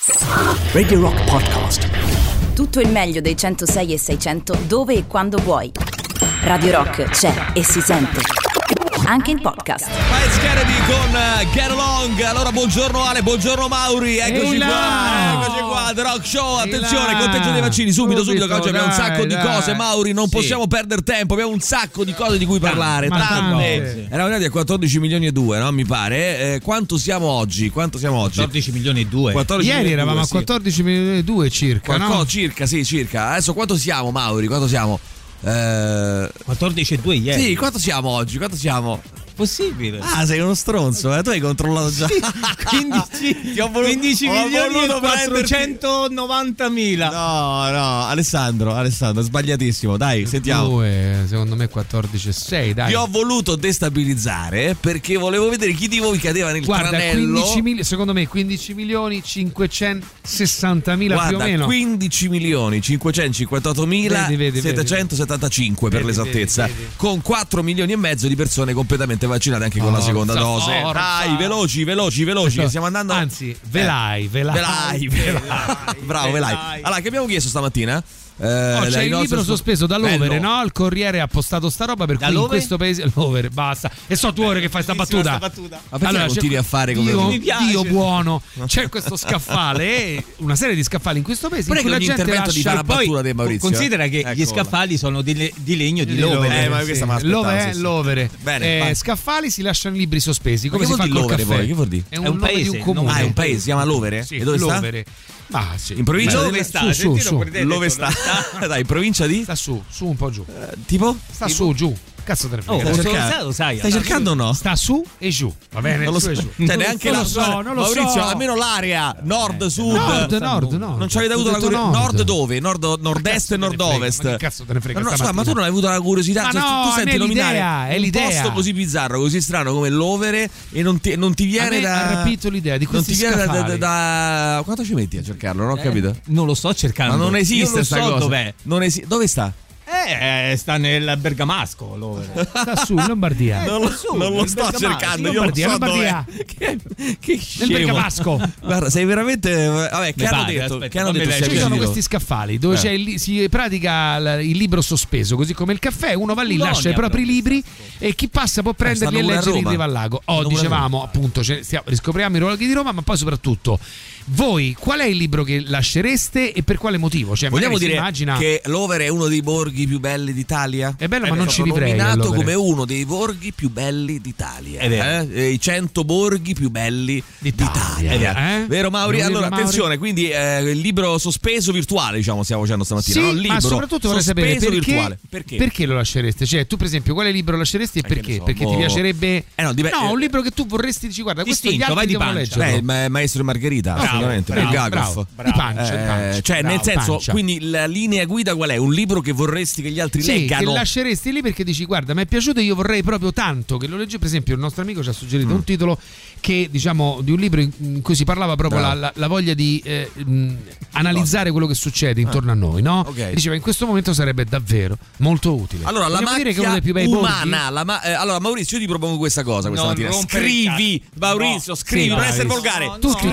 Radio Rock Podcast. Tutto il meglio dei 106 e 600 dove e quando vuoi. Radio Rock c'è e si sente anche in podcast. Miles Kennedy con Get Along. Allora buongiorno Ale, buongiorno Mauri. Eccoci qua, The Rock Show. Attenzione, conteggio dei vaccini subito che oggi abbiamo un sacco di cose. Mauri, non possiamo perdere tempo, abbiamo un sacco di cose di cui parlare. Tante. Eravamo andati a 14 milioni e 2, no? Mi pare. Quanto siamo oggi? 14 milioni e 2. Ieri eravamo a 14 milioni e 2 circa, no? Circa. Adesso quanto siamo, Mauri? Quanto siamo? 14 e 2 ieri. Sì, quanto siamo oggi? Quanto siamo? Possibile. Ah, sei uno stronzo, tu hai controllato già. Sì, 15 milioni e 490.000. No, Alessandro, sbagliatissimo. Dai, sentiamo. 2, secondo me 14 e 6, dai. Vi ho voluto destabilizzare perché volevo vedere chi di voi cadeva nel tranello. 15 secondo me 15 milioni 560.000 più o meno. 15 milioni 558.775 per l'esattezza, con 4 milioni e mezzo di persone completamente vaccinate anche con la seconda dose. Dai, veloci, che stiamo andando. Anzi, velai. Bravo, velai. Allora, che abbiamo chiesto stamattina? C'è il libro sospeso dall'Overe, no? Il Corriere ha postato sta roba per cui in questo paese l'Overe, basta. E so tu ore che fai sta battuta. Ma perché continui a fare come Dio buono. C'è questo scaffale, una serie di scaffali in questo paese in cui la gente lascia di fare una battuta di Maurizio. Considera che gli scaffali sono di legno di Lovere. Ma questa mi aspettavo. L'Overe. Bene, scaffali si lasciano libri sospesi. Come si fa col l'Overe caffè? Che vuol dire? È un paese, di un comune. È un paese, si chiama L'Overe? Sì, e dove l'Overe. sta? Sì. In provincia dove sta? Dove sta? Dai, in provincia di? Sta su un po' giù. Tipo? Sta su, giù. Cazzo te ne frega. Lo sai. Stai cercando o no? Sta su e giù. Va bene? Non lo so. Cioè, neanche non lo so. Maurizio, almeno l'area nord, sud. Nord. Non ci avete avuto la curiosità. Nord dove? Nord-est e nord-ovest. Ma che cazzo te ne frega? Ma tu non hai avuto la curiosità? Tu senti nominare un posto così bizzarro, così strano come l'Overe e non ti viene da. Ha rapito l'idea di questi scaffali. Da quanto ci metti a cercarlo? Non ho capito. Non lo sto cercando. Ma non esiste questa cosa. Dov'è? Dove sta? Sta nel Bergamasco l'Overe. Sta su in Lombardia. Non lo sto cercando. Lombardia. Che nel Bergamasco. Guarda, sei veramente. Vabbè, che hanno detto? Ci sono questi scaffali dove si pratica il libro sospeso, così come il caffè. Uno va lì, lascia i propri libri e chi passa può prenderli e leggere in riva al lago. Dicevamo appunto, riscopriamo i luoghi di Roma, ma poi soprattutto voi qual è il libro che lascereste e per quale motivo? Cioè, vogliamo dire immagina che l'Overe è uno dei borghi più belli d'Italia? È bello, ma non ci vivrei. È nominato come uno dei borghi più belli d'Italia. I 100 borghi più belli d'Italia. Vero Mauri? Allora attenzione, quindi il libro sospeso virtuale, diciamo, stiamo facendo stamattina. Sì, no? Libro ma soprattutto vorrei sapere perché lo lascereste? Cioè, tu per esempio quale libro lasceresti e perché? Perché ti piacerebbe un libro che tu vorresti, dici guarda, questo gli altri devono leggere. Maestro e Margherita. Assolutamente, bravo. Di pancia. Cioè, nel senso, quindi la linea guida qual è? Un libro che vorresti che gli altri leggano? Che lasceresti lì perché dici guarda, mi è piaciuto e io vorrei proprio tanto che lo legge. Per esempio il nostro amico ci ha suggerito un titolo che, diciamo, di un libro in cui si parlava proprio la voglia di analizzare quello che succede intorno a noi, no? Okay. Diceva in questo momento sarebbe davvero molto utile. Allora, la macchia dire che uno dei più bei umana, allora Maurizio, io ti propongo questa cosa questa mattina. Scrivi, Maurizio, scrivi, non essere volgare.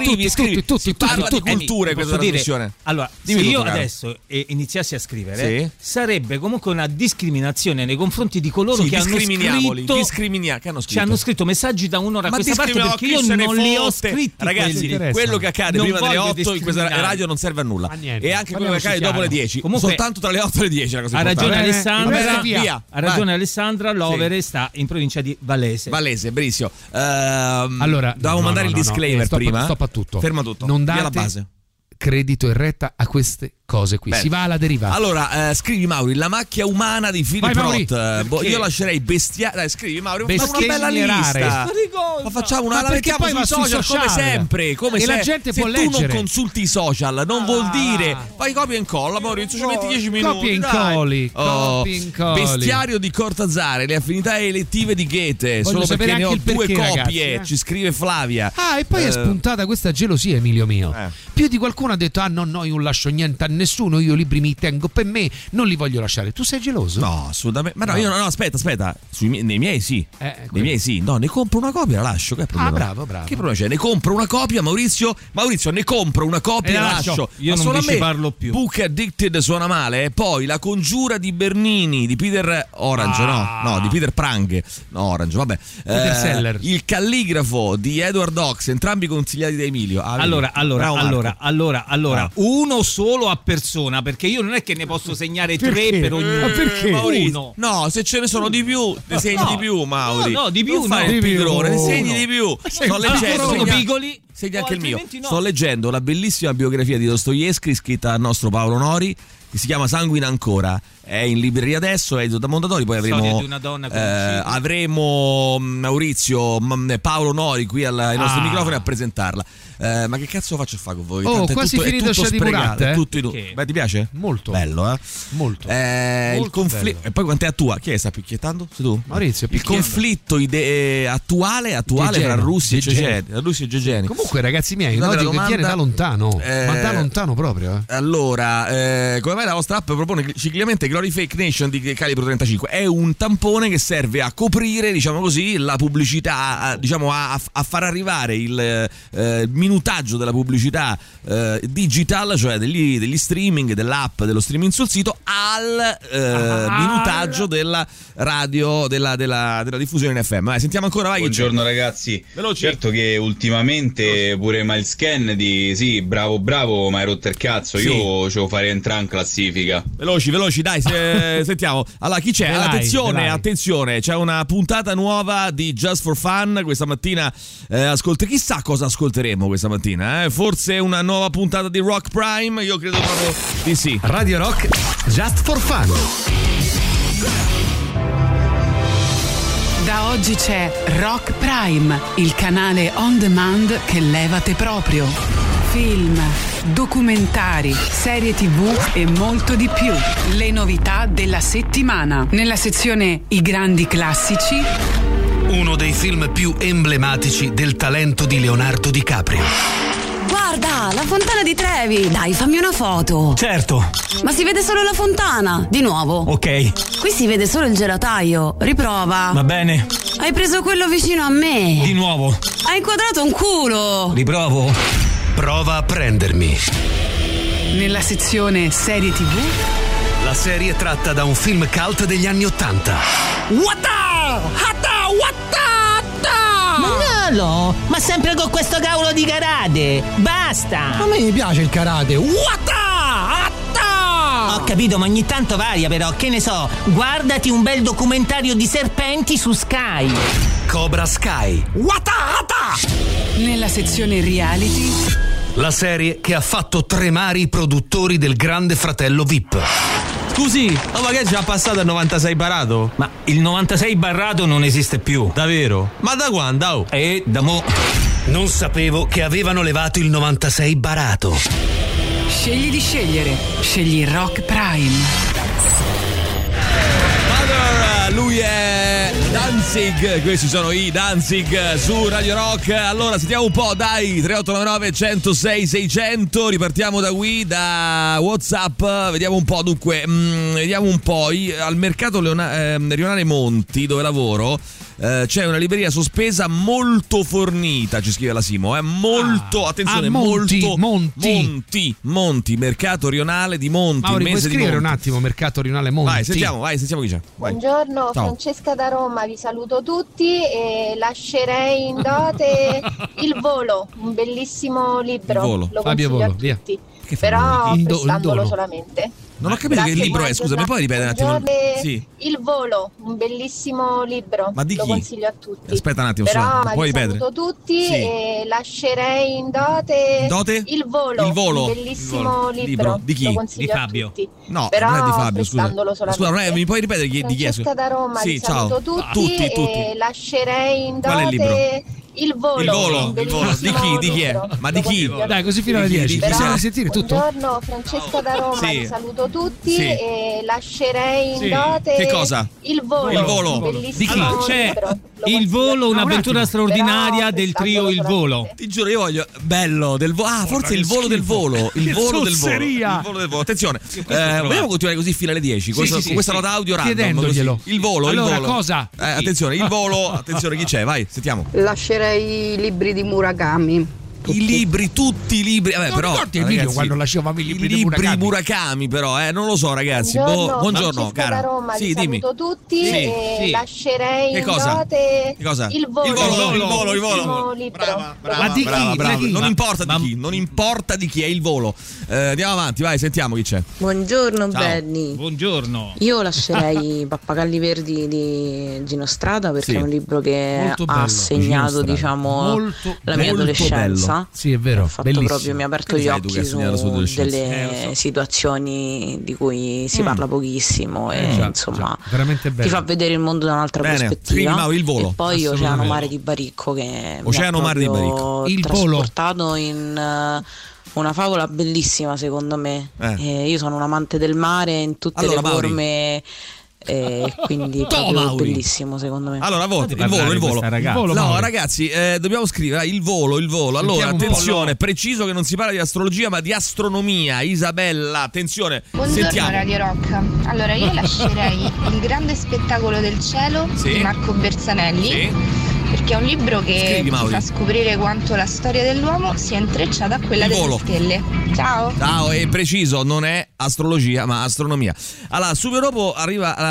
Tutti parla di culture questa trasmissione. Allora, se io adesso iniziassi a scrivere, sarebbe comunque una discriminazione nei confronti di coloro che hanno scritto, ci hanno scritto messaggi da un'ora a questa parte, perché io non li ho scritti. Ragazzi, quello che accade prima delle 8 in questa radio non serve a nulla, e anche quello che accade dopo le 10, soltanto tra le 8 e le 10. Ha ragione Alessandra, l'Overe sta in provincia di Valese, benissimo. Allora, dovevamo mandare il disclaimer prima. Stop a tutto. Ferma tutto. Non date la base. Credito e retta a queste cose qui. Si va alla deriva. Allora, scrivi Mauri, la macchia umana di Philip Roth. Io lascerei bestiale. Dai, scrivi Mauri, facciamo una bella lista. Ma facciamo una, la mettiamo sui social come sempre. E la gente può leggere. Se tu non consulti i social, non vuol dire fai copia e incolla, Maurizio, ci metti 10 minuti. Copia e incolli. Bestiario di Cortázar, le affinità elettive di Goethe. Solo perché ne ho 2 copie, ci scrive Flavia. E poi è spuntata questa gelosia, Emilio mio. Più di qualcuno ha detto no, io non lascio niente a nessuno, io i libri mi tengo per me, non li voglio lasciare. Tu sei geloso? No, assolutamente. Ma no, io no, aspetta. Nei miei sì. Nei miei sì. No, ne compro una copia, la lascio. Che problema? Bravo. Che problema c'è? Ne compro una copia, Maurizio, ne compro una copia e la lascio. Io non vi ci parlo più. Book Addicted suona male, poi La congiura di Bernini di Peter Orange, di Peter Prang. No, Orange, vabbè. Peter Seller. Il calligrafo di Edward Ox, entrambi consigliati da Emilio. Allora, uno solo a persona, perché io non è che ne posso segnare 3 per ognuno. Ma perché? Uno. No, se ce ne sono di più, ne segni di più, Mauri. No, di più, non no. Ne segni di più. Sto leggendo. Sono piccoli. Segni anche il mio. No. Sto leggendo la bellissima biografia di Dostoevskij scritta dal nostro Paolo Nori, che si chiama Sanguina ancora. È in libreria adesso, è edito da Mondadori. Poi avremo Maurizio Paolo Nori qui ai nostri microfoni a presentarla. Ma che cazzo faccio a fare con voi? Tanto quasi è finito tutto sprecato, Beh, ti piace? Molto bello, molto. Il conflitto. E poi quant'è tua? Chi è che sta picchiettando? Sei tu? Maurizio. Il conflitto attuale tra Russia e Ceceni. Comunque, ragazzi miei, noto che viene da lontano, ma da lontano proprio. Allora, come mai la vostra app propone ciclicamente Glory Fake Nation di Calibro 35? È un tampone che serve a coprire, diciamo così, la pubblicità, a far arrivare il minutaggio della pubblicità digital, cioè degli streaming, dell'app, dello streaming sul sito, al minutaggio della radio, della diffusione in FM. Sentiamo ancora, vai. Buongiorno ragazzi. Veloci. Certo che ultimamente pure il scan di sì, bravo, ma hai rotto il cazzo. Sì. Io ce lo farei entrare in classifica. Veloci, dai, sentiamo. Allora, chi c'è? Attenzione, c'è una puntata nuova di Just for Fun questa mattina. Chissà cosa ascolteremo questa mattina. Forse una nuova puntata di Rock Prime? Io credo proprio di sì. Radio Rock Just for Fun. Da oggi c'è Rock Prime, il canale on demand che levate proprio. Film, documentari, serie TV e molto di più. Le novità della settimana. Nella sezione I grandi classici, uno dei film più emblematici del talento di Leonardo DiCaprio. Guarda, la fontana di Trevi. Dai, fammi una foto. Certo. Ma si vede solo la fontana. Di nuovo. Ok. Qui si vede solo il gelataio. Riprova. Va bene. Hai preso quello vicino a me. Di nuovo. Hai inquadrato un culo. Riprovo. Prova a prendermi. nella sezione serie TV. La serie è tratta da un film cult degli anni '80. Manolo, ma sempre con questo cavolo di karate. Basta. A me piace il karate. Ho capito, ma ogni tanto varia però, che ne so, guardati un bel documentario di serpenti su Sky. Cobra Sky. Nella sezione reality. La serie che ha fatto tremare i produttori del Grande Fratello VIP. Scusi, ma che è già passato il 96 barato? Ma il 96 barrato non esiste più. Davvero? Ma da quando? Da mo'. Non sapevo che avevano levato il 96 barato. Scegli di scegliere. Scegli Rock Prime. Lui è Danzig, questi sono i Danzig su Radio Rock. Allora sentiamo un po', dai, 3899 106 600, ripartiamo da qui, da WhatsApp, vediamo un po', dunque, vediamo un po', al mercato rionale Monti, dove lavoro, c'è una libreria sospesa molto fornita, ci scrive la Simo, molto, attenzione, Monti, mercato rionale di Monti. Mauri, puoi scrivere un attimo, mercato rionale Monti? Vai, sentiamo chi c'è. Vai. Buongiorno, ciao. Francesca da Roma, vi saluto tutti e lascerei in dote Il Volo, un bellissimo libro. Il Volo. Lo Fabio consiglio Volo, a via. tutti, però prestandolo solamente. Non ho capito che libro è, scusa, mi puoi ripetere un attimo? Sì. Il Volo, un bellissimo libro. Ma di chi? Lo consiglio a tutti. Aspetta un attimo, però puoi ripetere? Saluto tutti e lascerei in dote Il Volo, un bellissimo libro. Di chi? Lo consiglio di Fabio. A tutti. No, però non è di Fabio, scusa. Scusa, mi puoi ripetere di chi è? Francesca da Roma, sì, vi ciao. saluto tutti e lascerei in Qual è il libro? dote Il Volo. Di chi è? Ma di chi? Dai, così fino alle 10. Bisogna sentire tutto. Buongiorno, Francesca da Roma, vi saluto tutti e lascerei in dote Che cosa? Il Volo. Il Volo. Un bellissimo libro. Il volo, un'avventura straordinaria del trio Il Volo. Ti giuro, io voglio bello del volo. Ah, forse il volo del volo. Il volo del volo. Il volo del volo. Attenzione, vogliamo continuare così fino alle 10 con questa nota audio random. Chiedendoglielo. Il volo, allora, il volo. Cosa? Attenzione, il volo. Attenzione, chi c'è? Vai, sentiamo. Lascerei i libri di Murakami. I libri, tutti i libri. Vabbè, però ricordi Emilio quando lasciavamo i libri di Murakami, però, non lo so, ragazzi. Buongiorno, cara. Roma, sì, dimmi. Saluto tutti e lascerei in dote il volo. Brava. Non importa di chi è il volo. Andiamo avanti, vai, sentiamo chi c'è. Buongiorno Benny. Buongiorno. Io lascerei Pappagalli Verdi di Gino Strada perché è un libro che ha segnato, diciamo, la mia adolescenza. Sì, è vero. Ha fatto proprio, mi ha aperto gli occhi su delle situazioni di cui si parla pochissimo e insomma veramente bello. Ti fa vedere il mondo da un'altra prospettiva. Il volo. E poi Oceano Mare di Baricco che Oceano Mare di Baricco. Il trasportato in una favola bellissima secondo me. Io sono un amante del mare in tutte le forme. Quindi proprio bellissimo secondo me. Allora il volo. No ragazzi, dobbiamo scrivere il volo. Allora attenzione, preciso che non si parla di astrologia ma di astronomia. Isabella, attenzione. Buongiorno, sentiamo. Radio Rock. Allora io lascerei Il grande spettacolo del cielo di Marco Berzanelli, perché è un libro che ti fa scoprire quanto la storia dell'uomo sia intrecciata a quella delle stelle. Ciao, è preciso, non è astrologia ma astronomia. Allora subito dopo arriva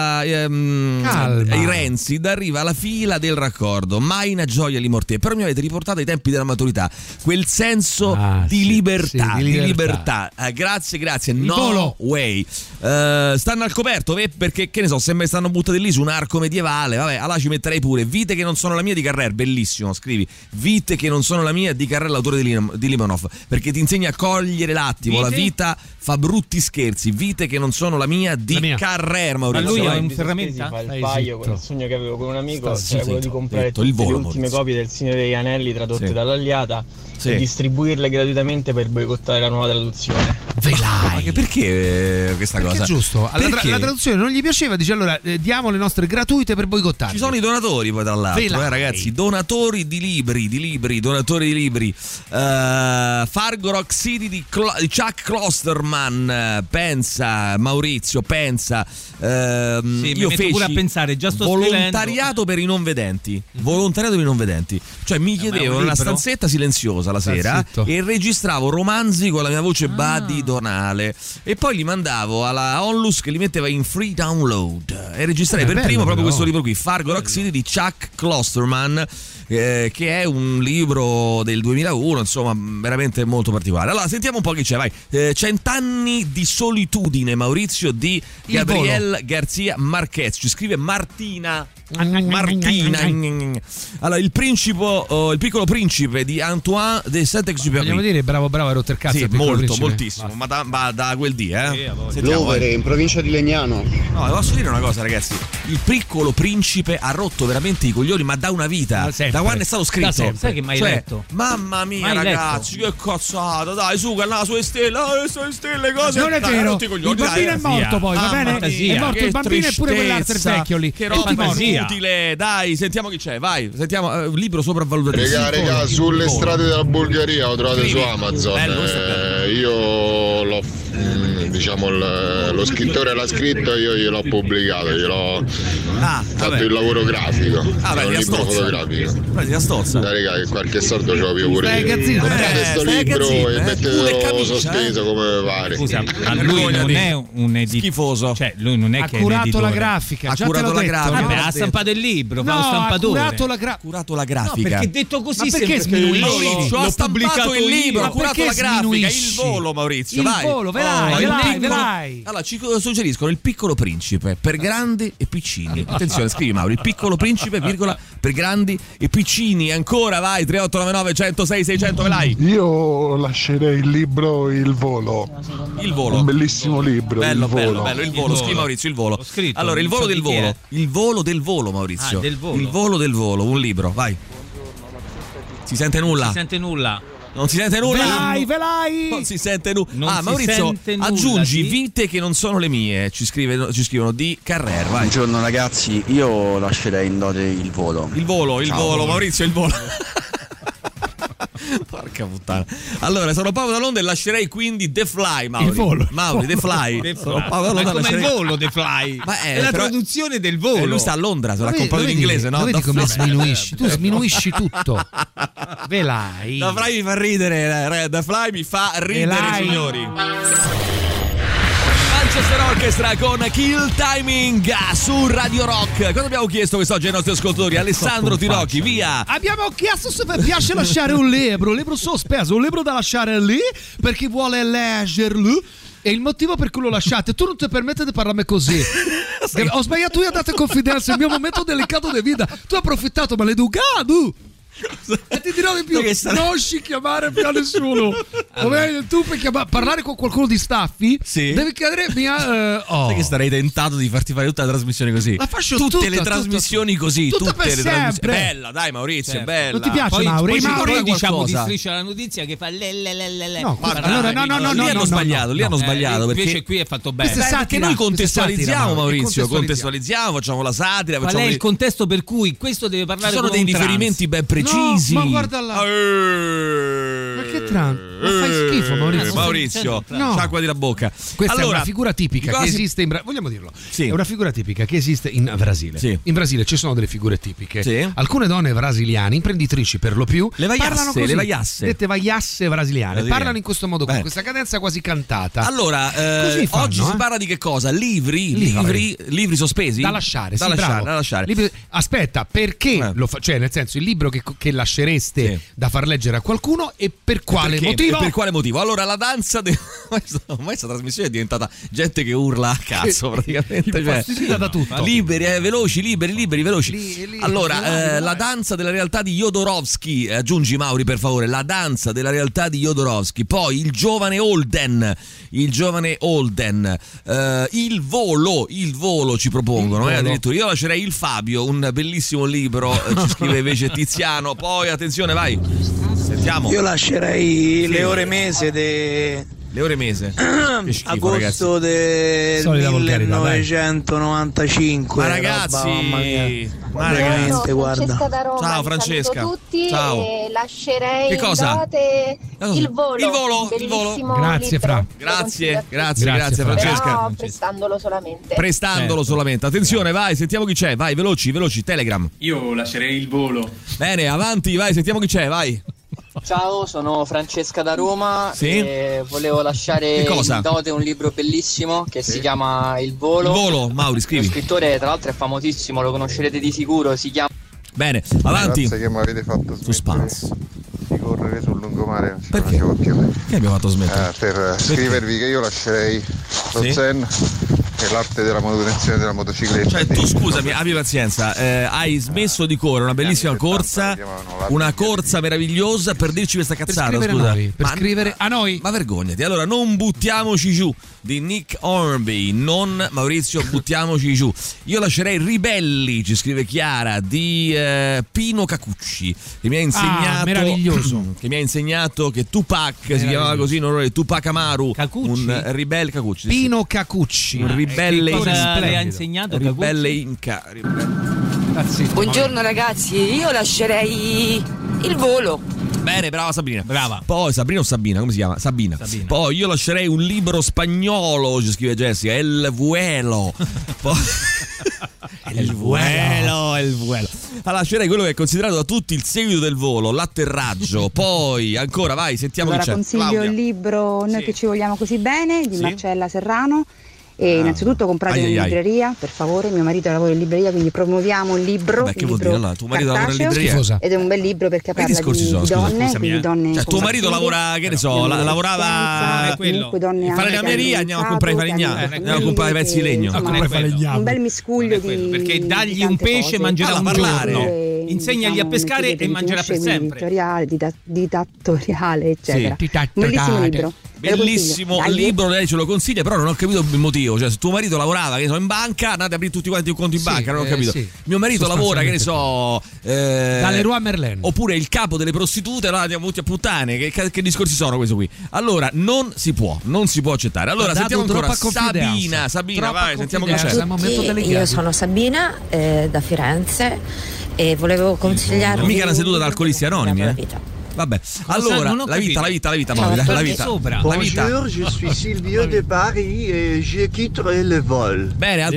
i Rancid, arriva la fila del raccordo. Mai una gioia li morte. Però mi avete riportato ai tempi della maturità, quel senso di libertà. Grazie. No way. Stanno al coperto perché che ne so, sembra che stanno buttati lì su un arco medievale. Vabbè, allora ci metterei pure Vite che non sono la mia di Carrère, bellissimo, scrivi Vite che non sono la mia di Carrère, l'autore di Limonov, perché ti insegna a cogliere l'attimo. La vita fa brutti scherzi. Vite che non sono la mia di Carrère, Maurizio. Ma lui è un ferramenta? Fa il paio con il sogno che avevo con un amico, cioè quello di comprare tutte le ultime copie del Signore degli Anelli tradotte dall'Aliata e distribuirle gratuitamente per boicottare la nuova traduzione. Ma perché questa cosa? È giusto. La traduzione non gli piaceva, dice allora diamo le nostre gratuite per boicottare. Ci sono i donatori poi tra l'altro, ragazzi, donatori di libri, donatori di libri. Fargo Rock City di Chuck Klosterman, pensa Maurizio, pensa. Io feci pure a pensare, già sto volontariato per i non vedenti. Cioè mi chiedevo in una stanzetta silenziosa la sera e registravo romanzi con la mia voce badidonale e poi li mandavo alla Onlus che li metteva in free download e registrai per primo proprio questo libro qui, Fargo Rock City di Chuck Klosterman, che è un libro del 2001, insomma veramente molto particolare. Allora sentiamo un po' chi c'è, vai. 100 anni di solitudine, Maurizio, di Gabriel García Márquez. Ci scrive Martina. Allora il piccolo principe di Antoine de Saint-Exupéry. Vogliamo dire bravo a rotter cazzo. Sì, moltissimo. Ma da quel dì, Lovere, in provincia di Legnano. No, posso dire una cosa, ragazzi. Il piccolo principe ha rotto veramente i coglioni, ma da una vita. Da quando è stato scritto. Sai che mai letto? Mamma mia, ragazzi, che cazzata. Dai, su, cannava sulle stelle, cose. Non è vero. Il bambino è morto poi, va bene? È morto il bambino e pure quell'altro vecchio lì. Che roba utile. Dai, sentiamo chi c'è, vai. Sentiamo libro sopravvalutato. Regà, sulle strade della Bulgaria lo trovate su Amazon. Io l'ho lo scrittore l'ha scritto, io gliel'ho pubblicato, gliel'ho fatto il lavoro grafico. È un libro fotografico. Dai raga, che qualche soldo ce l'ho più pure io. Comprate sto libro e mettetelo sospeso come pare. Scusa, ma lui non è un schifoso. Cioè, lui non è che è un editore. Ha curato la grafica. Ha curato la grafica. Vabbè, ha stampato il libro, fa lo stampatore. Ha curato la grafica. No, perché detto così ma perché sminuisci? Ha stampato il libro, ha curato la grafica. Il volo, Maurizio, vai. Il volo, vai. Allora, ci suggeriscono Il piccolo principe per grandi e piccini. Attenzione, scrivi Mauro, Il piccolo principe, virgola, per grandi e piccini. Ancora, vai, 3899 106 600, vai. Io lascerei il libro Il volo. Un bellissimo libro. Bello, Il volo. Scrivi Maurizio, Il volo. Allora, Il volo del volo. Il volo del volo, Maurizio. Il volo del volo, un libro, vai. Si sente nulla? Non Non si sente nulla? Velai! Non si sente nulla. Maurizio, aggiungi vite che non sono le mie. Ci scrivono di Carrer. Vai. Buongiorno ragazzi, io lascerei in dote il volo. Il volo, Maurizio, il volo. Porca puttana. Allora, sono Paolo da Londra e lascerei quindi The Fly, Mauri. Il volo. Mauri, The Fly. Sono Paolo da Londra. Ma come il volo, The Fly? Ma è la traduzione del volo. Lui sta a Londra, se l'ha comprato in inglese, no? Vedi come sminuisci? Tu sminuisci tutto. Velai. The Fly mi fa ridere, The Fly mi fa ridere, signori. Manchester Orchestra con Kill Timing su Radio Rock. Cosa abbiamo chiesto quest'oggi ai nostri ascoltatori? Alessandro Tirocchi, via. Abbiamo chiesto se vi piace lasciare un libro sospeso, un libro da lasciare lì per chi vuole leggerlo. E il motivo per cui lo lasciate, tu non ti permetti di parlarmi così. Ho sbagliato io a date confidenza, il mio momento delicato di vita. Tu hai approfittato, maleducato. E ti dirò di più, non chiamare più a nessuno. Tu per parlare con qualcuno di Staffi, devi chiedere Sai che starei tentato di farti fare tutta la trasmissione così. La faccio tutte le trasmissioni così, tutte le trasmissioni. Bella, dai Maurizio, bella. Non ti piace Mauri? Poi diciamo di Striscia la Notizia che fa No, allora no. Lì hanno sbagliato perché invece qui è fatto bene. Perché noi contestualizziamo, Maurizio, facciamo la satira. Qual è il contesto per cui questo deve parlare? Sono dei riferimenti ben precisi. Ma guarda là. Ma che ma fai schifo, Maurizio. Sciacquati la bocca. Questa è una figura tipica che esiste in vogliamo dirlo. È una figura tipica che esiste in Brasile. In Brasile ci sono delle figure tipiche. Alcune donne brasiliane, imprenditrici per lo più, parlano così. Le vaiasse. Dette vaiasse brasiliane. Parlano in questo modo, con questa cadenza quasi cantata. Allora, oggi si parla di che cosa? Libri sospesi? Da lasciare, da lasciare. Aspetta, perché cioè nel senso il libro che lascereste da far leggere a qualcuno e per quale motivo? Per quale motivo? Allora, la danza ormai questa trasmissione è diventata gente che urla a cazzo praticamente, da tutto. Liberi, veloci. Allora, la danza della realtà di Jodorowsky, aggiungi Mauri per favore, la danza della realtà di Jodorowsky, poi il giovane Holden, il volo ci propongono, addirittura. Io lascerei il Fabio, un bellissimo libro, ci scrive invece Tiziano. Poi attenzione, vai, sentiamo. Io lascerei le ore mese agosto del 1995. Ma ragazzi, guarda. Ciao Francesca. Ciao. E lascerei che cosa? Il volo. Grazie Fra. Grazie Francesca. Però prestandolo solamente. Attenzione, vai, sentiamo chi c'è. Vai, veloci, Telegram. Io lascerei il volo. Bene, avanti, vai, sentiamo chi c'è, vai. Ciao, sono Francesca da Roma e volevo lasciare in dote un libro bellissimo che si chiama Il Volo. Il Volo, Mauri, scrivi. Lo scrittore tra l'altro è famosissimo, lo conoscerete di sicuro, si chiama... Bene, avanti. Grazie che mi avete fatto suspense di correre sul lungomare. Perché? Che abbiamo fatto smettere? Per scrivervi che io lascerei lo zen e l'arte della manutenzione della motocicletta. Cioè tu scusami, abbi pazienza, hai smesso di correre una bellissima corsa, una corsa meravigliosa per dirci questa cazzata, per scrivere a noi. Ma vergognati. Allora, non buttiamoci giù di Nick Hornby, non Maurizio buttiamoci giù. Io lascerei Ribelli, ci scrive Chiara, di Pino Cacucci, che mi ha insegnato meraviglioso, che mi ha insegnato che Tupac si chiamava così in onore di Tupac Amaru, un ribelle Cacucci. Pino Cacucci, un ribelle le ha insegnato ribelle Inca. Buongiorno ragazzi, io lascerei il volo. Bene, brava Sabrina. Brava. Poi Sabrina o Sabina, come si chiama? Sabina. Poi io lascerei un libro spagnolo, ci scrive Jessica, El Vuelo. Il vuelo. Allora, lascerei quello che è considerato da tutti il seguito del volo, l'atterraggio. Poi ancora, vai, sentiamo allora, chi c'è. Consiglio Claudia. il libro Noi che ci vogliamo così bene di Marcella Serrano. E innanzitutto comprate in libreria, per favore. Mio marito lavora in libreria, quindi promuoviamo il libro. Beh, che vuol dire? Allora, tuo marito lavora in libreria? Ed è un bel libro perché parla di donne. Cioè, tuo marito lavora, che ne so, lavorava fare la mineria, andiamo a comprare i falegnami, andiamo a comprare i pezzi di legno. Un bel miscuglio di perché dagli un pesce mangerà un giorno. Insegnagli a pescare e mangerà per sempre. Dittatoriale, eccetera. Sì. Bellissimo libro. Bellissimo libro, lei ce lo consiglia, però non ho capito il motivo. Cioè, se tuo marito lavorava, che ne so, in banca, andate a aprire tutti quanti un conto in banca, non ho capito. Mio marito lavora, che ne so, dalle Leroy Merlin. Oppure il capo delle prostitute, allora andiamo tutti a puttane. Che discorsi sono questi qui? Allora, non si può accettare. Allora, sentiamo ancora Sabina, vai, sentiamo che c'è. Io sono Sabina da Firenze e volevo consigliarvi. Mica una seduta da alcolisti anonimi, Vabbè, allora, la vita, Mauri, la vita. Bonjour, je suis Silvio de Paris et je quitte le vol. Bene,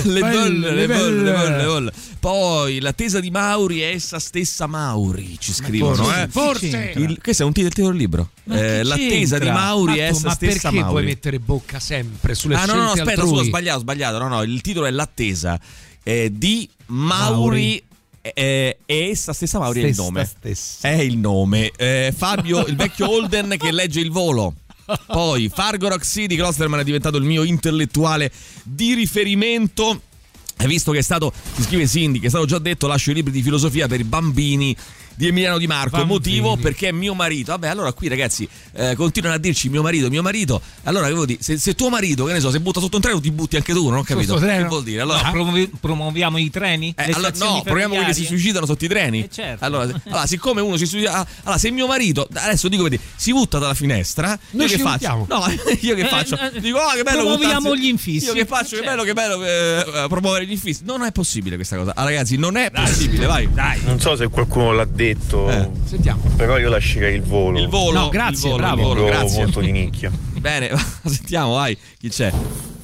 le vol. Poi l'attesa di Mauri è essa stessa Mauri, ci scrivono, Forse. Questo è un titolo del libro. L'attesa di Mauri è essa stessa Mauri. Ma perché puoi mettere bocca sempre sulle scelte no, aspetta, altrui? ho sbagliato. No, il titolo è l'attesa di Mauri. E essa stessa Mauri è il nome. È il nome. Fabio, il vecchio Holden che legge Il volo. Poi Fargo Rock City, Klosterman è diventato il mio intellettuale di riferimento. Hai visto che è stato, si scrive Cindy, che è stato già detto, lascio i libri di filosofia per i bambini di Emiliano Di Marco. Motivo perché è mio marito. Vabbè, allora qui ragazzi continuano a dirci mio marito. Allora che vuol dire? Se tuo marito, che ne so, se butta sotto un treno, ti butti anche tu, non ho capito. Che vuol dire? Allora promuoviamo i treni? Promuoviamo quelli che si suicidano sotto i treni. Certo. Allora, siccome uno si suicida, allora se mio marito, adesso dico vedi, si butta dalla finestra, noi io che faccio? No, io che faccio? Dico, che bello, promuoviamo gli infissi. Io che faccio? Certo. Che bello promuovere gli infissi. Non è possibile questa cosa. Ragazzi, non è possibile, vai. Dai. Non so se qualcuno l'ha detto. Sentiamo. Però io lascerei il volo. No, grazie, bravo. Grazie. Molto di nicchia. Bene, sentiamo, vai. Chi c'è?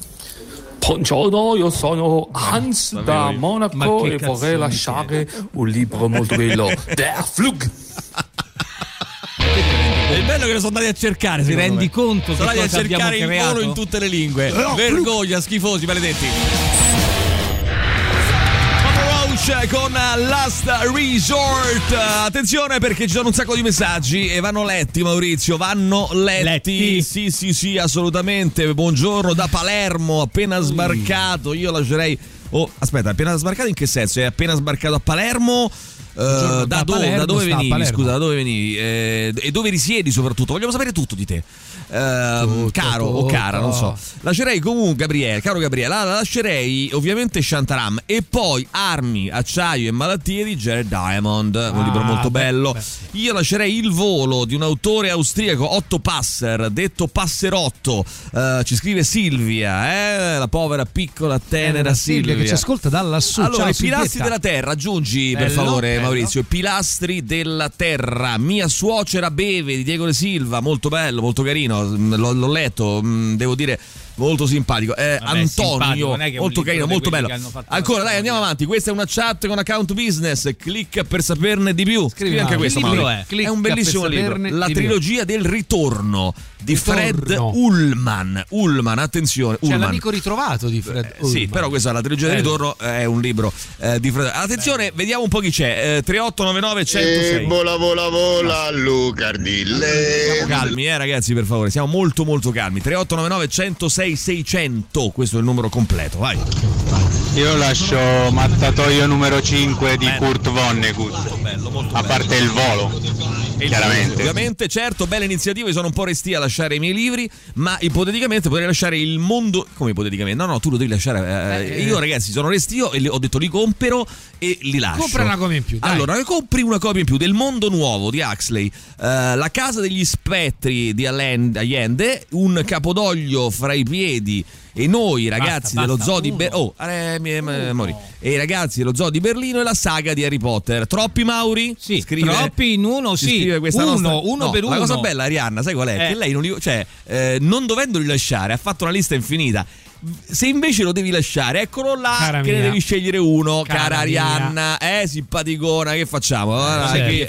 Buongiorno, io sono Hans da Monaco e vorrei lasciare un libro molto bello, Der Flug. È bello che lo sono andati a cercare. Ti rendi conto? Sono andati a cercare il volo in tutte le lingue. Vergogna, schifosi, maledetti. Con Last Resort. Attenzione perché ci sono un sacco di messaggi e vanno letti, Maurizio, vanno letti. Sì, assolutamente. Buongiorno da Palermo, appena sbarcato. Io lascerei aspetta, appena sbarcato in che senso? È appena sbarcato a Palermo? Da dove venivi? Scusa, da dove venivi? E dove risiedi soprattutto? Vogliamo sapere tutto di te. Caro o cara, non so. Lascerei comunque caro Gabriele, lascerei ovviamente Shantaram e poi Armi, acciaio e malattie di Jared Diamond, un libro molto bello. Io lascerei Il volo di un autore austriaco, Otto Passer, detto Passerotto. Ci scrive Silvia, la povera piccola tenera Silvia che ci ascolta da lassù. Allora, i pilastri della terra, aggiungi per favore Maurizio, i pilastri della terra. Mia suocera beve di Diego De Silva, molto bello, molto carino. L'ho letto, devo dire molto simpatico. Antonio, molto carino, molto bello. Ancora, dai, andiamo avanti. Questa è una chat con account business. Clicca per saperne di più. Scrivi anche questo, è un bellissimo libro. La trilogia del ritorno di Fred Ullman. Attenzione, c'è l'amico ritrovato di Fred Ullman. Sì, però questa, la trilogia del ritorno, è un libro di Fred. Attenzione, vediamo un po' chi c'è. 3899 106. Vola Luca Ardille. Siamo calmi, ragazzi, per favore. Siamo molto molto calmi. 3899 106 600, questo è il numero completo, vai. Io lascio Mattatoio numero 5 di Kurt Vonnegut, molto a parte il volo, chiaramente. Ovviamente, certo, bella iniziativa, io sono un po' restia a lasciare i miei libri, ma ipoteticamente potrei lasciare Il mondo. Come ipoteticamente? No, tu lo devi lasciare. Io ragazzi sono restio e ho detto li compro e li lascio. Compra una copia in più, dai. Allora, compri una copia in più del Mondo Nuovo di Huxley, La casa degli spettri di Allende, Un capodoglio fra i piedi e noi ragazzi dello zoo di Berlino. E i ragazzi dello zoo di Berlino e la saga di Harry Potter. Troppi, Mauri? Sì, troppi in uno, sì. Uno per uno. La cosa bella, Arianna, sai qual è? Che lei non dovendoli lasciare, ha fatto una lista infinita. Se invece lo devi lasciare, eccolo là, cara che ne devi scegliere uno, cara Arianna. Simpaticona, che facciamo? Hai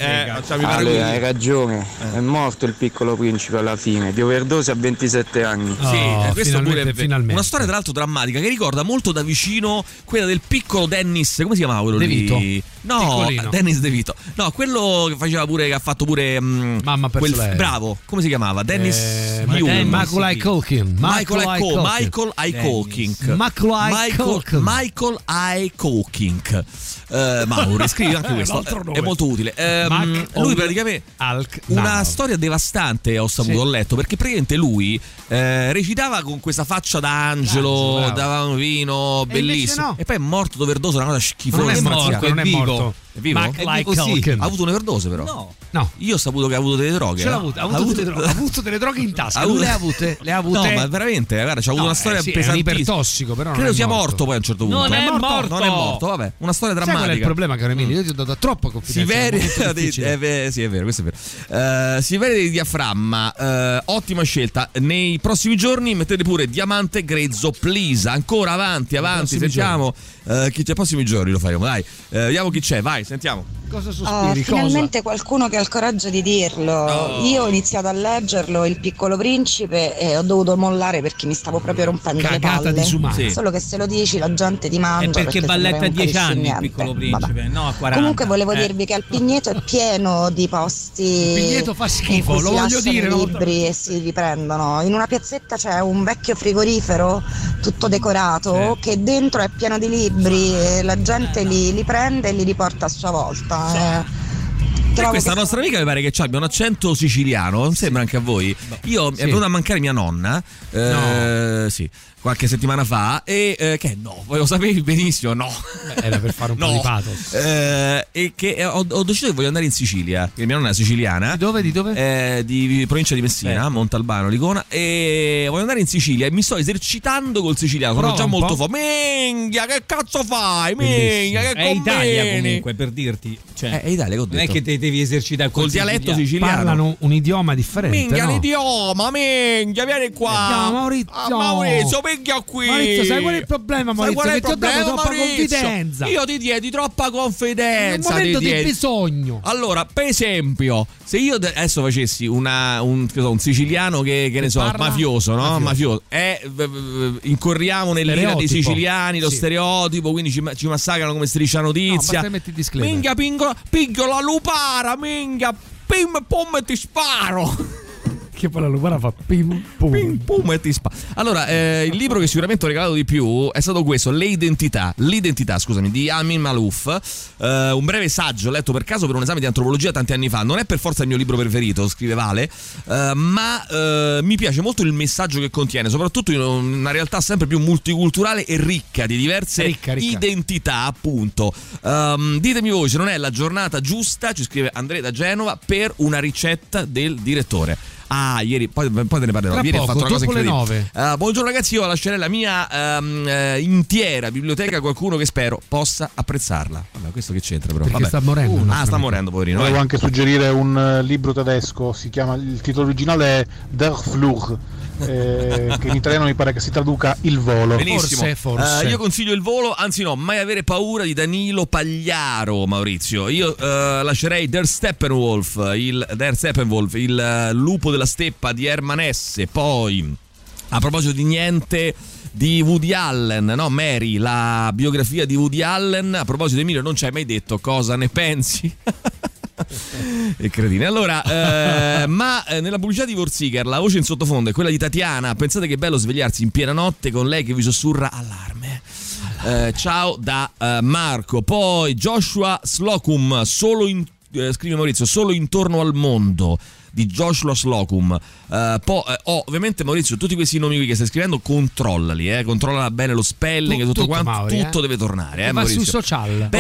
ragione, è morto il piccolo principe alla fine, di overdose a 27 anni. Questo pure finalmente. Una storia tra l'altro drammatica che ricorda molto da vicino quella del piccolo Dennis, come si chiamava quello lì? No, piccolino. Dennis De Vito. No, quello che faceva pure, che ha fatto pure Mamma per bravo, come si chiamava? Dennis Michael Culkin. Michael Michael I. Culkin. Mauri, scrivi anche questo, è molto utile. Lui praticamente una storia devastante, ho letto, perché praticamente lui recitava con questa faccia d'angelo, dava un vino bellissimo, e poi è morto d'overdose, una cosa schifosa. Non è morto, non è vivo. È vivo? Ha avuto un'overdose però. No. Io ho saputo che ha avuto delle droghe. Ha avuto delle droghe in tasca. Lui le ha avute. No, ma veramente, guarda, c'ha avuto una storia pesantissima. È un ipertossico, però credo sia morto poi a un certo punto. Non è morto, vabbè, una storia drammatica. Qual è il problema, caro Emilio? Io ti ho dato troppa confidenza. Sì, è vero, questo è vero. Siveria di diaframma, ottima scelta. Nei prossimi giorni mettete pure diamante grezzo, please. Ancora avanti, sentiamo chi c'è. Prossimi giorni lo faremo, dai. Vediamo chi c'è, vai, sentiamo. Cosa sospiri? Finalmente qualcuno che ha il coraggio di dirlo. Io ho iniziato a leggerlo, Il Piccolo Principe, e ho dovuto mollare perché mi stavo proprio rompendo le palle. Solo che se lo dici la gente ti mangia. È perché balletta a 10 anni Il Piccolo Principe, no a 40. Comunque volevo dirvi che al Pigneto è pieno di posti. Il Pigneto fa schifo, lo voglio dire. I libri e si riprendono. In una piazzetta c'è un vecchio frigorifero tutto decorato che dentro è pieno di libri e la gente li prende e li riporta a sua volta. Questa nostra amica mi pare che abbia un accento siciliano, non sembra anche a voi? Io è venuta a mancare mia nonna, sì, qualche settimana fa, e che no, lo sapevi benissimo, no. Era per fare un po' di pathos. E che ho deciso che voglio andare in Sicilia, che mia nonna è siciliana. Di dove? Di provincia di Messina, Montalbano, Licona, e voglio andare in Sicilia e mi sto esercitando col siciliano, sono già molto forte. Minchia, che cazzo fai? Minchia, che è Italia comunque, per dirti. Cioè, è Italia, che ho detto. Non è che te devi esercitare col dialetto siciliano. Parlano un idioma differente. Minchia, l'idioma, minchia, vieni qua. Maurizio, minchia qui. Maurizio, sai qual è il problema, Maurizio? Che ti ho dato troppa confidenza. Io ti diedi troppa confidenza. In un momento di bisogno. Allora, per esempio, se io adesso facessi un siciliano che ne so, mafioso, no? Mafioso. Incorriamo nell'ira dei siciliani, lo stereotipo, quindi ci massacrano come Striscia Notizia. Minchia, pingo la lupara, minchia, pim pum e ti sparo. Che poi la lupara fa pim pum e ti sparo. Allora, il libro che sicuramente ho regalato di più è stato questo, L'identità, di Amin Malouf, un breve saggio letto per caso per un esame di antropologia tanti anni fa. Non è per forza il mio libro preferito, scrive Vale, ma mi piace molto il messaggio che contiene, soprattutto in una realtà sempre più multiculturale e ricca di diverse identità, appunto. Ditemi voi se non è la giornata giusta, ci scrive Andrea da Genova, per una ricetta del direttore. Ieri, poi te ne parlerò. Ieri ho fatto una cosa incredibile. Buongiorno ragazzi, io lascerei la mia intera biblioteca a qualcuno che spero possa apprezzarla. Vabbè, questo che c'entra però? Perché sta morendo. Sta morendo, poverino. Volevo anche suggerire un libro tedesco, il titolo originale è Der Flug. Che in italiano mi pare che si traduca Il Volo. Benissimo. Forse. Io consiglio Il Volo, anzi no, Mai avere paura di Danilo Pagliaro, Maurizio. Io lascerei Der Steppenwolf, il lupo della steppa di Hermann Hesse. Poi, a proposito di niente, di Woody Allen, no? Mary, la biografia di Woody Allen. A proposito, Emilio, non ci hai mai detto cosa ne pensi? E cretine. Allora, ma nella pubblicità di Vorziger la voce in sottofondo è quella di Tatiana. Pensate che bello svegliarsi in piena notte con lei che vi sussurra allarme. Ciao da Marco. Poi Joshua Slocum, scrive Maurizio, solo intorno al mondo, di Joshua Slocum. Poi ovviamente Maurizio, tutti questi nomi qui che stai scrivendo, controllali, controlla bene lo spelling e tutto quanto, Mauri, tutto deve tornare, ma Maurizio. sui social.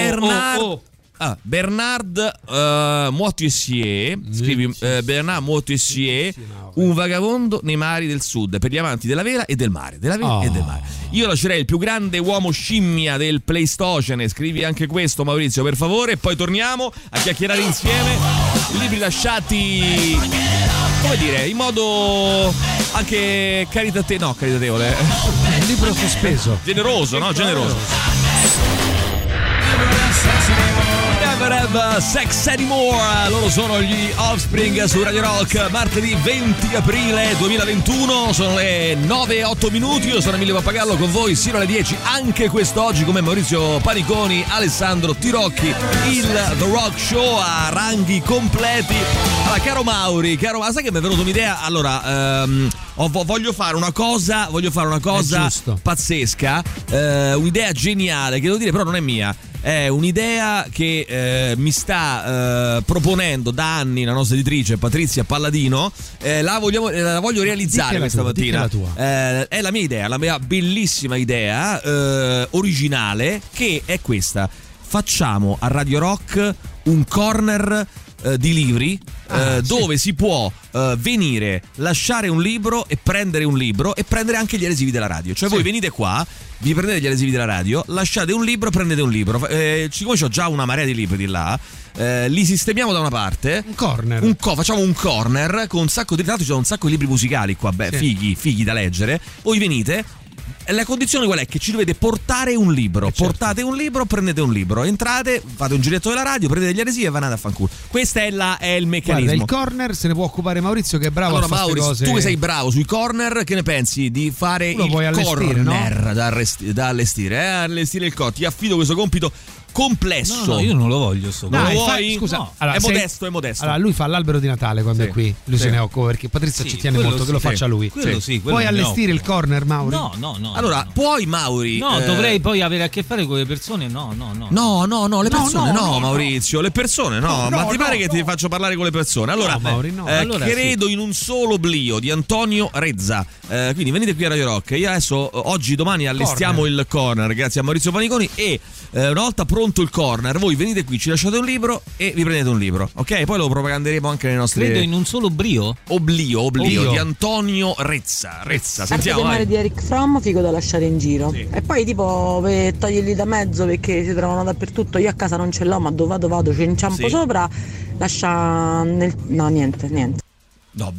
Bernard Moitessier, scrivi Bernard Moitessier, un vagabondo nei mari del sud, per gli amanti della vela e del mare, e del mare. Io lascerei il più grande uomo scimmia del Pleistocene, scrivi anche questo Maurizio per favore, e poi torniamo a chiacchierare insieme i libri lasciati, come dire, in modo anche caritatevole, un libro sospeso, generoso, no? Generoso. Have Sex Anymore. Loro sono gli Offspring su Radio Rock, martedì 20 aprile 2021. Sono le 9:08. Io sono Emilio Pappagallo con voi sino alle 10 anche quest'oggi, come Maurizio Paniconi, Alessandro Tirocchi, il The Rock Show a ranghi completi. Allora, caro Mauri, sai che mi è venuta un'idea? Allora, voglio fare una cosa pazzesca, un'idea geniale che devo dire però non è mia. È un'idea che mi sta proponendo da anni la nostra editrice Patrizia Palladino. La voglio realizzare questa mattina. È la mia idea, la mia bellissima idea originale, che è questa: facciamo a Radio Rock un corner di libri dove si può venire, lasciare un libro e prendere un libro e prendere anche gli adesivi della radio. Cioè voi venite qua, vi prendete gli adesivi della radio, lasciate un libro, prendete un libro. Siccome c'ho già una marea di libri di là, li sistemiamo da una parte. Un corner. Facciamo un corner con un sacco di... Tra l'altro ci sono un sacco di libri musicali qua, fighi da leggere. Voi venite. La condizione qual è? Che ci dovete portare un libro. Portate un libro, prendete un libro, entrate, fate un giretto della radio, prendete gli adesivi e vanate a fanculo. Questo è il meccanismo. Guarda, il corner se ne può occupare Maurizio, che è bravo a fare queste cose. Tu che sei bravo sui corner, che ne pensi di fare il corner, no? da allestire? Allestire il corner. Ti affido questo compito complesso. No, io non lo voglio. Non lo vuoi? Scusa, no. Allora, è modesto. Allora, lui fa l'albero di Natale quando è qui. Lui se ne occupa, perché Patrizia ci tiene molto che lo faccia lui. Puoi allestire il corner, Mauri? No. Allora, puoi, Mauri? No, dovrei poi avere a che fare con le persone? No, le persone no, Maurizio, le persone no. Ma ti pare che ti faccio parlare con le persone? Allora, Mauri, no. Credo in un solo oblio di Antonio Rezza. Quindi venite qui a Radio Rock. Io adesso, oggi, domani allestiamo il corner, grazie a Maurizio Paniconi. E una volta pronto il corner, voi venite qui, ci lasciate un libro e vi prendete un libro, ok? Poi lo propaganderemo anche nelle nostre... Credo in un solo oblio di Antonio Rezza. Sentiamo, mare di Eric Fromm, figo da lasciare in giro. E poi tipo per toglierli da mezzo, perché si trovano dappertutto. Io a casa non ce l'ho, ma dove vado ci inciampo sopra. Lascia niente. No,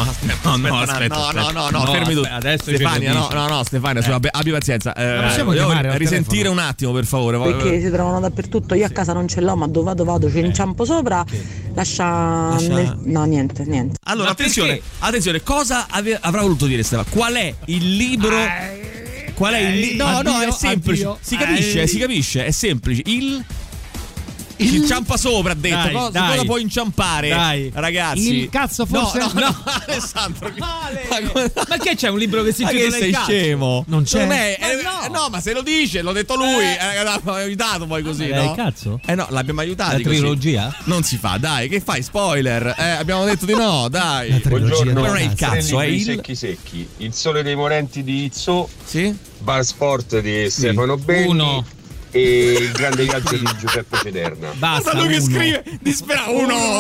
fermi tutti. Adesso Stefania, Stefania, abbi pazienza. Risentire un attimo, per favore. Perché si trovano dappertutto. Io a casa non ce l'ho, ma dove vado ci inciampo sopra. Lascia niente. Allora, attenzione, cosa avrà voluto dire Stefano? Qual è il libro? No, è semplice. Addio. Si capisce, è semplice. Il inciampa sopra, ha detto. Cosa può inciampare? Dai. Ragazzi. Il cazzo forse. No, Alessandro. Ma che c'è un libro che si intitola Il cazzo? Scemo. Non c'è. Non è. No, ma se lo dice, l'ho detto lui. Abbiamo aiutato poi così, no? Il cazzo? No, l'abbiamo aiutato. La trilogia? Non si fa, dai, che fai? Spoiler. Abbiamo detto di no, dai. Buongiorno. Non è il cazzo, è il secchi. Il sole dei morenti di Izzo. Sì. Bar Sport di Stefano Benni. Uno. E il grande viaggio di Giuseppe Federna. Basta, lui che scrive disperato.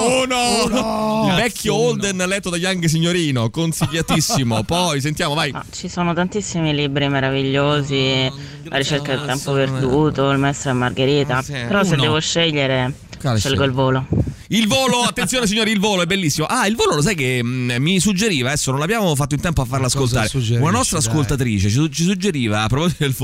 Uno. Il vecchio Holden letto da Young Signorino, consigliatissimo. Poi sentiamo, vai. Ci sono tantissimi libri meravigliosi, La ricerca del tempo perduto, Il maestro e Margherita. Però se devo scegliere, scelgo Il volo. Il volo, attenzione signori, il volo è bellissimo. Il volo lo sai che mi suggeriva, adesso non l'abbiamo fatto in tempo a farlo ascoltare. Una nostra ascoltatrice ci suggeriva, a proposito del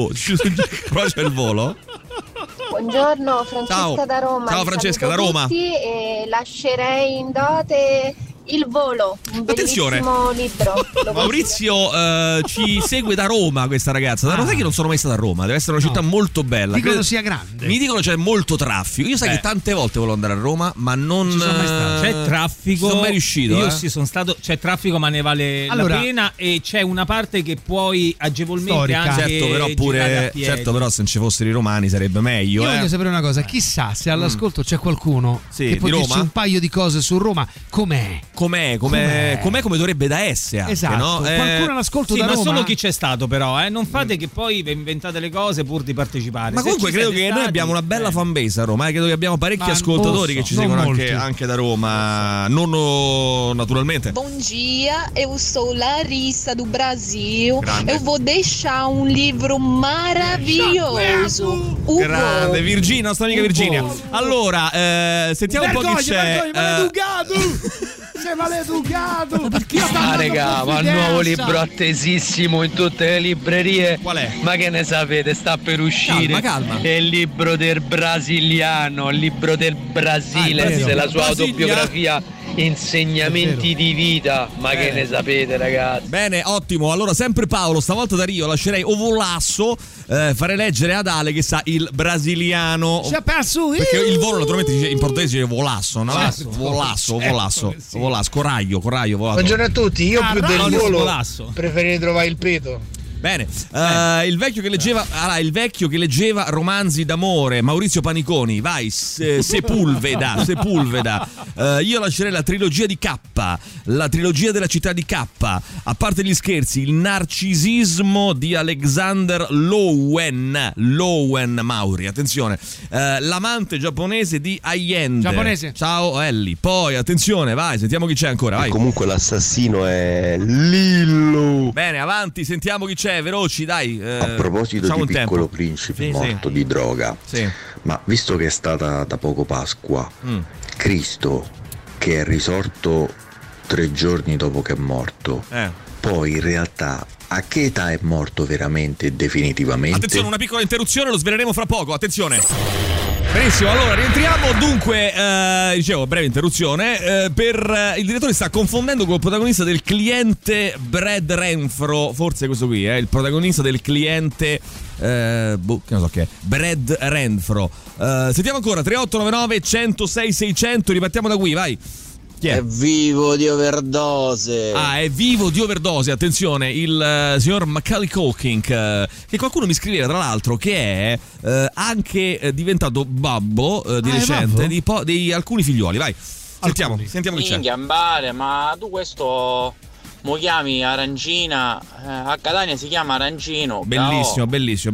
volo, Buongiorno, Francesca da Roma. Ciao Francesca da Roma. E lascerei in dote Il volo, un bellissimo libro. Maurizio ci segue da Roma, questa ragazza. Da sai che non sono mai stata a Roma, deve essere una città molto bella. Dicono sia grande. Mi dicono c'è molto traffico. Io sai che tante volte volevo andare a Roma, ma non ci sono mai stato. C'è traffico. Non sono mai riuscito. Io sì sono stato, c'è traffico, ma ne vale la pena. E c'è una parte che puoi agevolmente anche certo, però se non ci fossero i romani sarebbe meglio. Io voglio sapere una cosa, chissà se all'ascolto c'è qualcuno che può dirci un paio di cose su Roma. Com'è come dovrebbe da essere anche, esatto, no? Qualcuno all'ascolto da ma Roma? solo chi c'è stato, però non fate che poi vi inventate le cose pur di partecipare. Ma comunque credo che noi abbiamo una bella fanbase a Roma, credo che abbiamo parecchi ascoltatori che ci seguono anche da Roma, non naturalmente. Bom dia, eu sou Larissa do Brasil. Eu vou deixar um livro maravilhoso. Grande Virginia, nostra amica Virginia. Allora, sentiamo un po' chi c'è. Maleducato! Sei maleducato. Raga, ma il nuovo libro attesissimo in tutte le librerie. Qual è? Ma che ne sapete, sta per uscire. Calma. È il libro del brasiliano, il libro del Brasile, la sua autobiografia, insegnamenti di vita. Ma che ne sapete, ragazzi? Bene, ottimo. Allora, sempre Paolo, stavolta da Rio lascerei o Volasso, fare leggere ad Ale che sa il brasiliano. Perché il volo naturalmente in portoghese dice volasso, no? Volasso, coraggio, volato. Buongiorno a tutti, io più del volo preferirei trovare il peto. Bene, il vecchio che leggeva romanzi d'amore, Maurizio Paniconi, vai, Sepulveda. Io lascerei la trilogia di K, la trilogia della città di K, a parte gli scherzi, il narcisismo di Alexander Lowen Mauri, attenzione, l'amante giapponese di Allende. Giapponese. Ciao Ellie. Poi, attenzione, vai, sentiamo chi c'è ancora, vai. E comunque l'assassino è Lillo. Bene, avanti, sentiamo chi c'è. Veloci, dai. A proposito di Piccolo Principe morto di droga, ma visto che è stata da poco Pasqua, Cristo che è risorto 3 giorni dopo che è morto, poi in realtà a che età è morto veramente e definitivamente? Attenzione, una piccola interruzione, lo sveleremo fra poco, attenzione. Benissimo, allora rientriamo. Dunque, dicevo, breve interruzione. Il direttore sta confondendo col protagonista del cliente Brad Renfro. Forse questo qui è il protagonista del cliente. Che non so che è. Brad Renfro. Sentiamo ancora 3899 106 600. Ripartiamo da qui, vai. È vivo di overdose. È vivo di overdose. Attenzione, il signor Macaulay Culkin, che qualcuno mi scriveva tra l'altro che è anche diventato babbo di recente di alcuni figlioli. Vai, sentiamo chi c'è. Gambare, ma tu questo mo chiami arancina, a Catania si chiama arancino. Bellissimo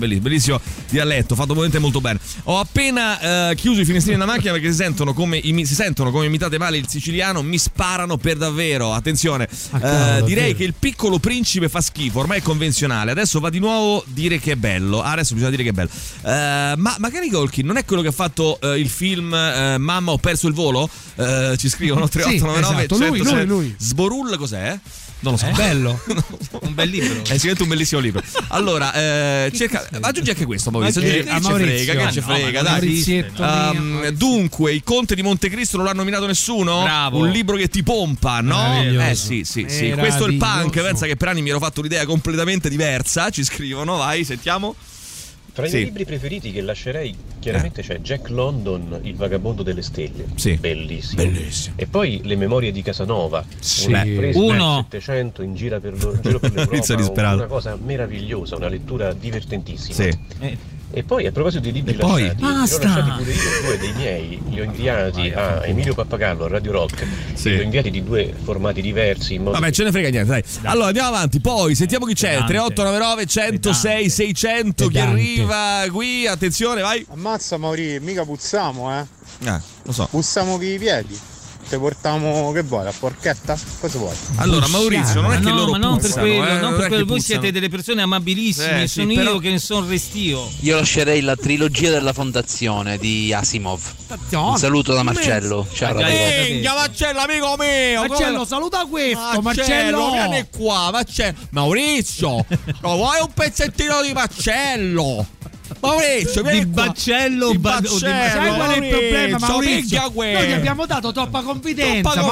dialetto, fatto veramente molto bene. Ho appena chiuso i finestrini della macchina perché si sentono come imitate male il siciliano. Mi sparano per davvero. Attenzione, direi che il Piccolo Principe fa schifo, ormai è convenzionale. Adesso va di nuovo dire che è bello. Adesso bisogna dire che è bello. Ma magari Culkin non è quello che ha fatto il film Mamma ho perso il volo? Ci scrivono 3899 esatto. Lui. Sborull cos'è? Non lo so. Bello. Un bel libro. È sicuramente un bellissimo libro. Allora, aggiungi anche questo, Maurizio. Che ci frega, dai. Dunque, il Conte di Montecristo non l'ha nominato nessuno? Bravo. Un libro che ti pompa, no? Sì. Questo è il punk. Pensa che per anni mi ero fatto un'idea completamente diversa. Ci scrivono, vai, sentiamo. Tra i miei libri preferiti che lascerei chiaramente c'è Jack London, Il vagabondo delle stelle, bellissimo. E poi Le memorie di Casanova, una presa del 700 in giro per l'Europa, una cosa meravigliosa, una lettura divertentissima. E poi a proposito di libri lasciati, li ho lasciati pure io, 2 dei miei, li ho inviati a Emilio Pappagallo a Radio Rock, li ho inviati di 2 formati diversi. Vabbè, ce ne frega niente, dai. Allora andiamo avanti, poi sentiamo chi c'è. 3899 106 600, chi arriva qui, attenzione, vai. Ammazza Mauri, mica puzzamo, lo so. Puzzamo con i piedi. Te portiamo, che vuoi, la porchetta? Cosa vuoi? Allora Maurizio, non è che loro non puzzano, per quello, non per quello, voi siete delle persone amabilissime, sono io che ne sono restio. Io lascerei la trilogia della fondazione di Asimov. Un saluto da Marcello. Ciao Marcello, amico mio. Marcello, saluta questo. Marcello, vieni qua, Maurizio, vuoi un pezzettino di Marcello? Maurizio, di baccello, sai qual è il problema, Maurizio? Noi ti abbiamo dato troppa confidenza,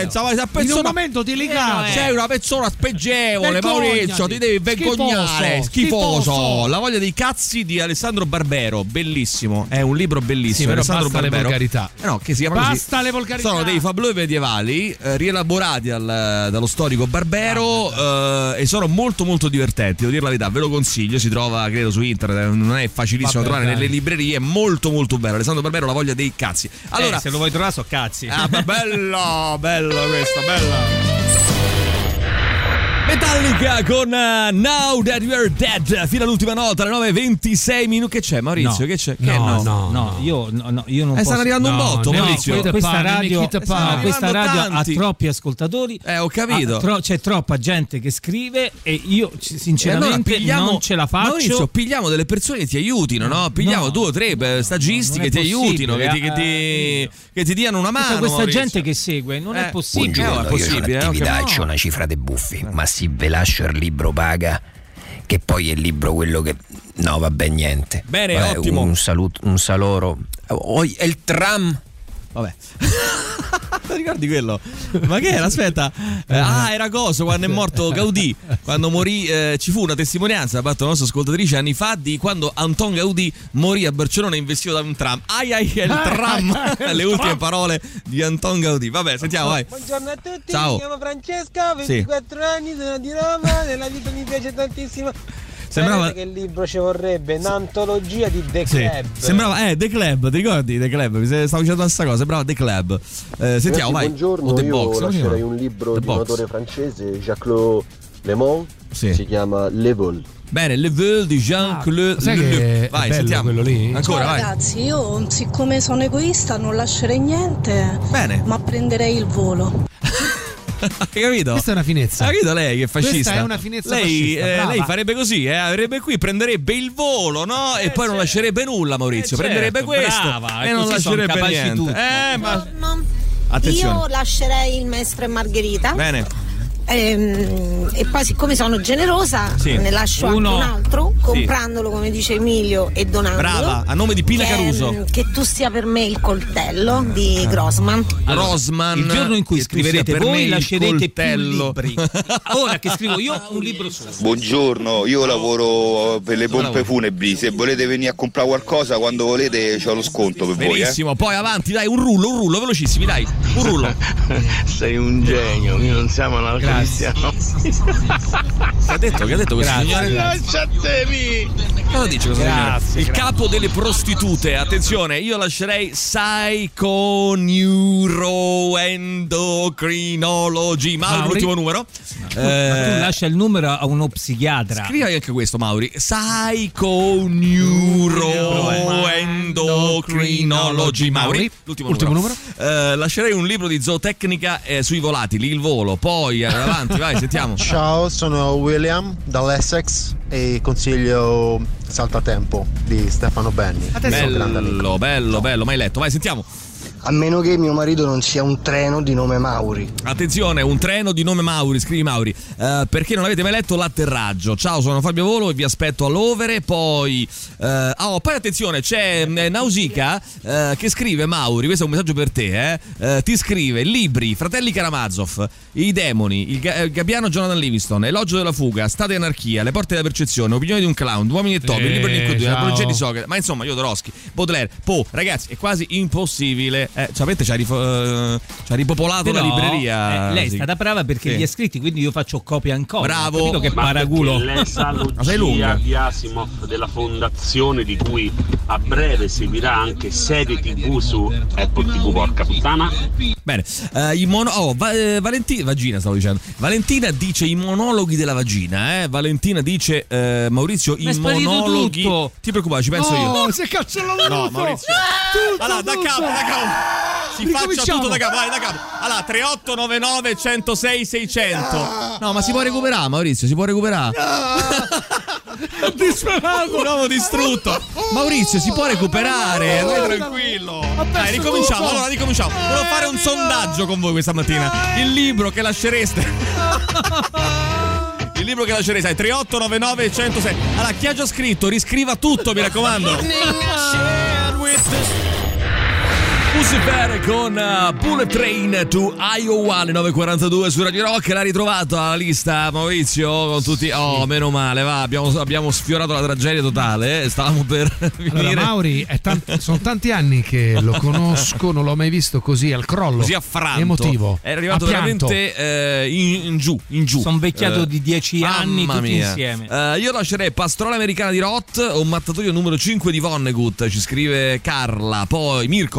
in un momento delicato. Sei una persona spregevole, Maurizio, ti devi vergognare. Schifoso. La voglia dei cazzi di Alessandro Barbero, bellissimo, è un libro bellissimo. Però Alessandro basta Barbero. Le volgarità. No, che si chiama basta le volgarità. Sono dei fabulosi medievali rielaborati dallo storico Barbero e sono molto molto divertenti, devo dire la verità, ve lo consiglio, si trova credo su internet, non è facilissimo trovare nelle librerie, molto molto bello. Alessandro Barbero, La voglia dei cazzi. Allora, se lo vuoi trovare, so cazzi. Bello questo, bello. Metallica con Now That We're Dead fino all'ultima nota alle 9:26 minuti. Che c'è, Maurizio? No. Che c'è? No, io non posso. Stanno arrivando un botto, Maurizio. Questa radio ha troppi ascoltatori. Ho capito. C'è troppa gente che scrive e io sinceramente non ce la faccio. Maurizio, pigliamo delle persone che ti aiutino, no? Pigliamo 2 o 3 stagisti che ti aiutino, che ti diano una mano. Questa gente che segue, non è possibile. Buongiorno, io sono attività, c'ho una cifra de buffi, ma se ve lascio il libro paga, che poi è il libro quello che... No, vabbè, niente. Bene, vabbè, ottimo. Un saluto, un saloro. È il tram. Vabbè. Ricordi quello? Ma che era? Aspetta. Era coso quando è morto Gaudì. Quando morì, ci fu una testimonianza da parte della nostra ascoltatrice anni fa di quando Anton Gaudì morì a Barcellona investito da un tram. È il tram. Le ultime parole di Anton Gaudì. Vabbè, sentiamo, vai. Buongiorno a tutti. Ciao. Mi chiamo Francesca, 24 anni, sono di Roma. Nella vita mi piace tantissimo. Sembrava che il libro ci vorrebbe un'antologia di The Club. Sembrava The Club, ti ricordi The Club? Stavo dicendo questa cosa, sembrava The Club. Sentiamo, vai. Buongiorno, io lascerei un libro di un autore francese, Jacques Le Mans, si chiama Le Vol. Bene, Le Vol di Jean-Claude Le. Vai, sentiamo quello lì. Ancora, ciao, vai. Ragazzi, io siccome sono egoista non lascerei niente. Bene. Ma prenderei il volo. Hai capito? Questa è una finezza. Hai capito lei che è fascista? Questa è una finezza lei, fascista. lei farebbe così, avrebbe qui, prenderebbe il volo, no? E poi non lascerebbe nulla, Maurizio. Prenderebbe questo e non lascerebbe niente. Ma attenzione. Io lascerei il Maestro e Margherita. Bene. E poi siccome sono generosa ne lascio anche un altro, comprandolo come dice Emilio e donandolo. Brava, a nome di Pina Caruso. Che tu sia per me il coltello di Grossman. Grossman. Il giorno in cui scriverete voi lascerete più coltello. libri. Ora che scrivo io un libro solo. Buongiorno, io lavoro per le pompe funebri. Se volete venire a comprare qualcosa quando volete c'ho lo sconto per voi. Benissimo, poi avanti, dai, un rullo, velocissimi, dai. Un rullo. Sei un genio, noi non siamo una Che ha detto questo signore? Lasciatemi! Cosa dice questo signore? Il capo delle prostitute. Attenzione, io lascerei Psychoneuroendocrinology. Mauri, l'ultimo numero. Ma tu lascia il numero a uno psichiatra. Scrivi anche questo, Mauri. Psychoneuroendocrinology. Mauri, l'ultimo numero. Lascerei un libro di zootecnica sui volatili, il volo. Poi avanti, vai, sentiamo. Ciao, sono William dall'Essex e consiglio Saltatempo di Stefano Benni. Bello, mai letto. Vai, sentiamo. A meno che mio marito non sia un treno di nome Mauri. Attenzione, un treno di nome Mauri, scrivi Mauri. Perché non avete mai letto L'atterraggio? Ciao, sono Fabio Volo e vi aspetto all'Overe. Poi poi attenzione, c'è Nausicaa che scrive Mauri, questo è un messaggio per te, ti scrive libri, Fratelli Karamazov, I demoni, il Gabbiano Jonathan Livingston, Elogio della fuga, State e anarchia, Le porte della percezione, Opinioni di un clown, Uomini e topi, il libro di Nicodemo, L'apologia di Socrate. Ma insomma, Jodorowsky, Baudelaire, Poe, ragazzi, è quasi impossibile. Sapete, ci ha ripopolato la libreria. Lei è stata brava perché li ha scritti, quindi io faccio copia ancora. Bravo. Capito che paraculo. L'esalogia di Asimov della fondazione di cui a breve seguirà anche serie TV su Apple TV, porca puttana. Bene, Valentina stavo dicendo. Valentina dice i monologhi della vagina, Valentina dice Maurizio i monologhi. Tutto. Ti preoccupare, ci penso io. No, si è cancellato. No, Maurizio. Allora, da capo. Si faccia tutto da capo, vai da capo. Allora, 3899 106 600. No, ma si può recuperare, Maurizio, si può recuperare. Disperato. Un uomo distrutto. Maurizio, si può recuperare, vai tranquillo. Dai, ricominciamo. Allora, ricominciamo. Volevo fare un sondaggio con voi questa mattina. Il libro che lascereste. Il libro che lascereste è 3899 106. Allora, chi ha già scritto, riscriva tutto, mi raccomando. Lucifer con Bullet Train to Iowa alle 9:42 su Radio Rock. L'ha ritrovata la lista, Maurizio, con tutti. Oh, meno male, va, abbiamo sfiorato la tragedia totale. Stavamo per finire. Allora, Mauri, sono tanti anni che lo conosco, non l'ho mai visto così al crollo. Così affranto. Emotivo. È arrivato veramente in giù. Sono vecchiato di 10 anni tutti insieme. Io lascerei Pastoral Americana di Roth o Mattatoio numero 5 di Vonnegut, ci scrive Carla. Poi Mirko, vai, sentiamo.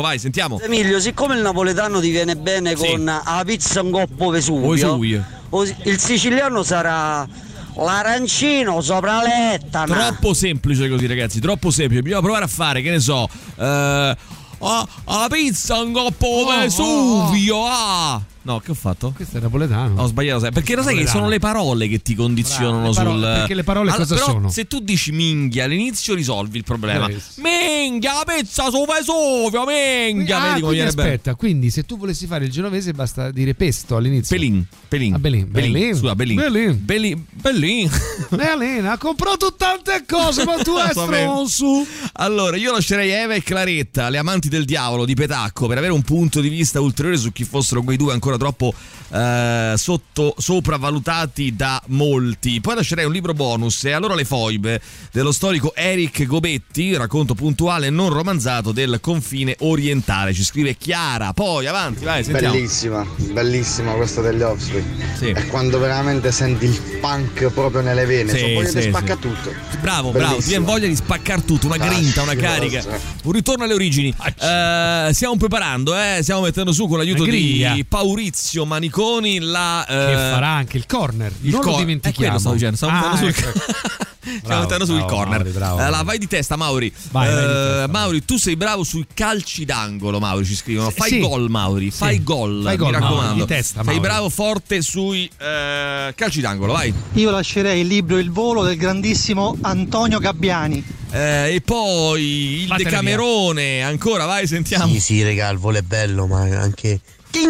sentiamo. Emilio, siccome il napoletano ti viene bene con la pizza un coppo Vesuvio, il siciliano sarà l'arancino sopra l'ettana. Troppo semplice così, ragazzi, troppo semplice. Bisogna provare a fare, che ne so, la pizza un coppo Vesuvio. No, che ho fatto? Questo è napoletano. Ho sbagliato, perché lo sai che sono le parole che ti condizionano perché le parole cosa però, sono? Se tu dici minghia all'inizio risolvi il problema. Minghia, la pizza su Vesuvio, minghia. Quindi aspetta, quindi se tu volessi fare il genovese basta dire pesto all'inizio. Belin. Scusa, Belin. Ha comprato tante cose, ma tu è stronzo. Allora, io lascerei Eva e Claretta, le amanti del diavolo di Petacco, per avere un punto di vista ulteriore su chi fossero quei due ancora troppo sopravvalutati da molti. Poi lascerei un libro bonus, e allora le foibe dello storico Eric Gobetti, racconto puntuale e non romanzato del confine orientale, ci scrive Chiara. Poi avanti, vai, sentiamo. Bellissima questa degli Offspring. È quando veramente senti il punk proprio nelle vene, spacca tutto. Bravo, ti viene voglia di spaccare tutto, una grinta, una carica, un ritorno alle origini. Stiamo preparando, stiamo mettendo su con l'aiuto di Maurizio Maniconi che farà anche il corner. Non lo dimentichiamo. Stiamo mettendo sul corner. Bravo. Vai di testa, Mauri. Mauri, tu sei bravo sui calci d'angolo, Mauri, ci scrivono. Fai gol, Mauri. Fai gol, mi raccomando. Sei bravo forte sui calci d'angolo, vai. Io lascerei il libro Il volo del grandissimo Antonio Gabbiani. E poi il Decamerone, ancora, vai, sentiamo. Sì, raga, il volo è bello, ma anche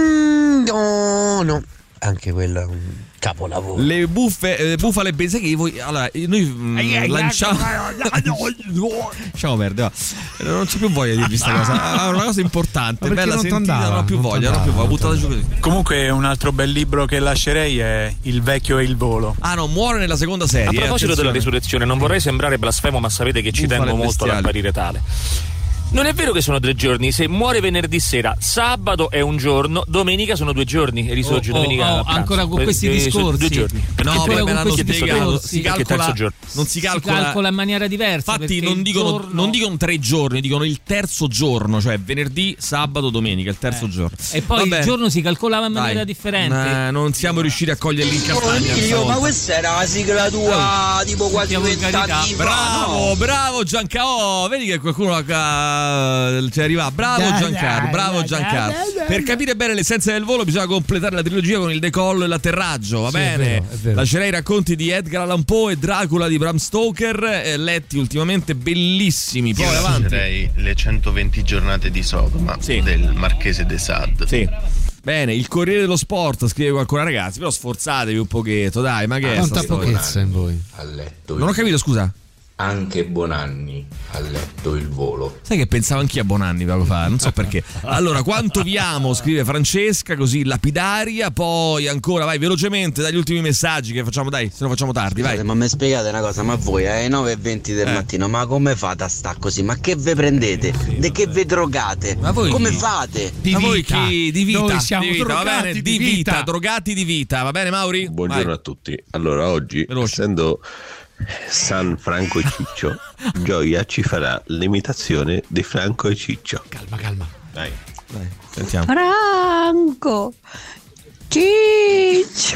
anche quello è un capolavoro. Le bufale pensa che voi. Allora, noi lanciamo. Lasciamo perdere, non c'è più voglia di dire questa cosa. È una cosa importante, bella sentita, non ho più voglia, buttata giù così. Comunque un altro bel libro che lascerei è Il vecchio e il volo. Non muore nella seconda serie. A proposito della risurrezione, non vorrei sembrare blasfemo, ma sapete che ci tengo molto ad apparire tale. Non è vero che sono 3 giorni, se muore venerdì sera, sabato è un giorno, domenica sono 2 giorni e risorge domenica. Ancora con questi discorsi. 2 giorni. No, poi me l'hanno spiegato. Si calcola in maniera diversa. Infatti non dicono 3 giorni, dicono il terzo giorno, cioè venerdì, sabato, domenica, il terzo giorno. E poi il giorno si calcolava in maniera differente. Non siamo riusciti a cogliere l'incastagna. Ma questa era la sigla tua, tipo quasi 20 anni fa. Bravo Giancarlo, vedi che qualcuno ci arriva. Bravo Giancarlo. Per capire bene l'essenza del volo bisogna completare la trilogia con il decollo e l'atterraggio, va bene? È vero. Lascerei i racconti di Edgar Allan Poe e Dracula di Bram Stoker, letti ultimamente, bellissimi. Poi avanti. Lascerei Le 120 giornate di Sodoma del Marchese de Sade. Sì. Bene, il Corriere dello Sport, scrive qualcuno, ragazzi, però sforzatevi un pochetto, dai, ma che è tanta pochezza in voi. A letto. Non ho capito, scusa. Anche Bonanni a letto il volo. Sai che pensavo anch'io a Bonanni poco fa, non so perché. Allora, quanto vi amo, scrive Francesca, così lapidaria. Poi ancora, vai velocemente dagli ultimi messaggi che facciamo, dai, se no facciamo tardi. Scusate, vai. Ma mi spiegate una cosa, ma voi alle 9:20 del mattino, ma come fate a sta così? Ma che ve prendete? De che ve drogate? Ma voi come fate? Di vita. Noi siamo di vita, drogati, va bene? Di vita, drogati di vita, va bene, Mauri? Buongiorno a tutti. Allora, oggi, essendo San Franco e Ciccio, Gioia ci farà l'imitazione di Franco e Ciccio. Calma. Dai, sentiamo. Franco Ciccio.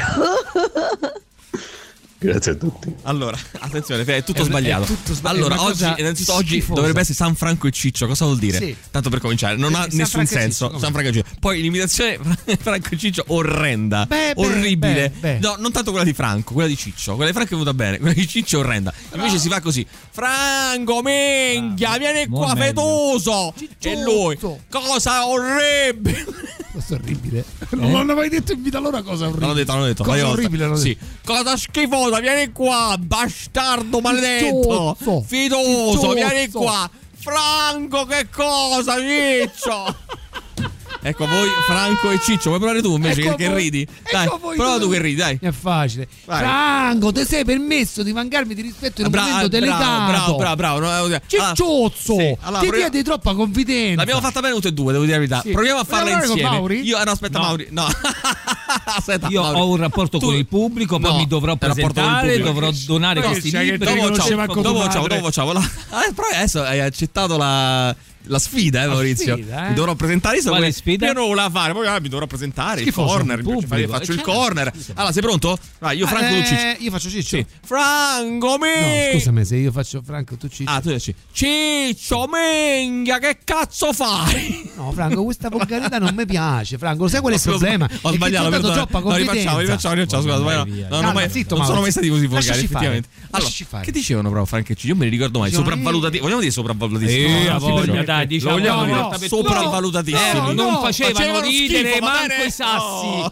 Grazie a tutti. Allora, attenzione, è tutto sbagliato. Allora, oggi dovrebbe essere San Franco e Ciccio. Cosa vuol dire? Sì. Tanto per cominciare, non ha nessun senso. San Franco e Ciccio. Poi l'imitazione Franco e Ciccio orrenda, orribile. No, non tanto quella di Franco, quella di Ciccio. Quella di Franco è venuta bene, quella di Ciccio è orrenda. Invece si fa così: Franco, minchia, vieni qua fetoso. E lui, cosa orribile. Cosa orribile. Non l'hanno mai detto in vita loro, cosa orribile. Non l'ho detto. Cosa orribile, sì. Cosa schifosa, vieni qua, bastardo maledetto. Fidoso, vieni qua. Franco, che cosa, Ciccio? Ecco, voi Franco e Ciccio, vuoi provare tu invece che ridi? Dai, prova tu che ridi, dai. È facile. Vai. Franco, ti sei permesso di mancarmi di rispetto in un momento delicato. Bravo. Cicciozzo, ti diedi troppa confidenza. L'abbiamo fatta bene tutte e due, devo dire la verità. Sì. Proviamo a farla insieme. Mauri? Mauri. No. Aspetta, io ho un rapporto con il pubblico, poi mi dovrò presentare, dovrò donare questi libri. Dopo facciamo. Però adesso hai accettato la sfida, Maurizio. Mi dovrò presentare. Quale sfida? Io non volevo fare, poi mi dovrò presentare il corner. Faccio il corner. Allora, sei pronto? Vai, io Franco, tu Ciccio. Io faccio Ciccio. Sì. Franco, no, scusami, se io faccio Franco, tu Ciccio. Ah, tu dici Ciccio, minchia, che cazzo fai? No, Franco, questa volgarità non mi piace. Franco, lo sai qual è il problema? Ho sbagliato, rifacciamo, scusa. Non sono mai stati così volgari, effettivamente. Allora, che dicevano però Franco e Ciccio? Io me li ricordo mai. Sopravvalutati. Vogliamo dire sopravvalutatissimi? Dai, diciamo. Vogliamo dire sopravvalutatissimi. Non facevano ridere manco i sassi.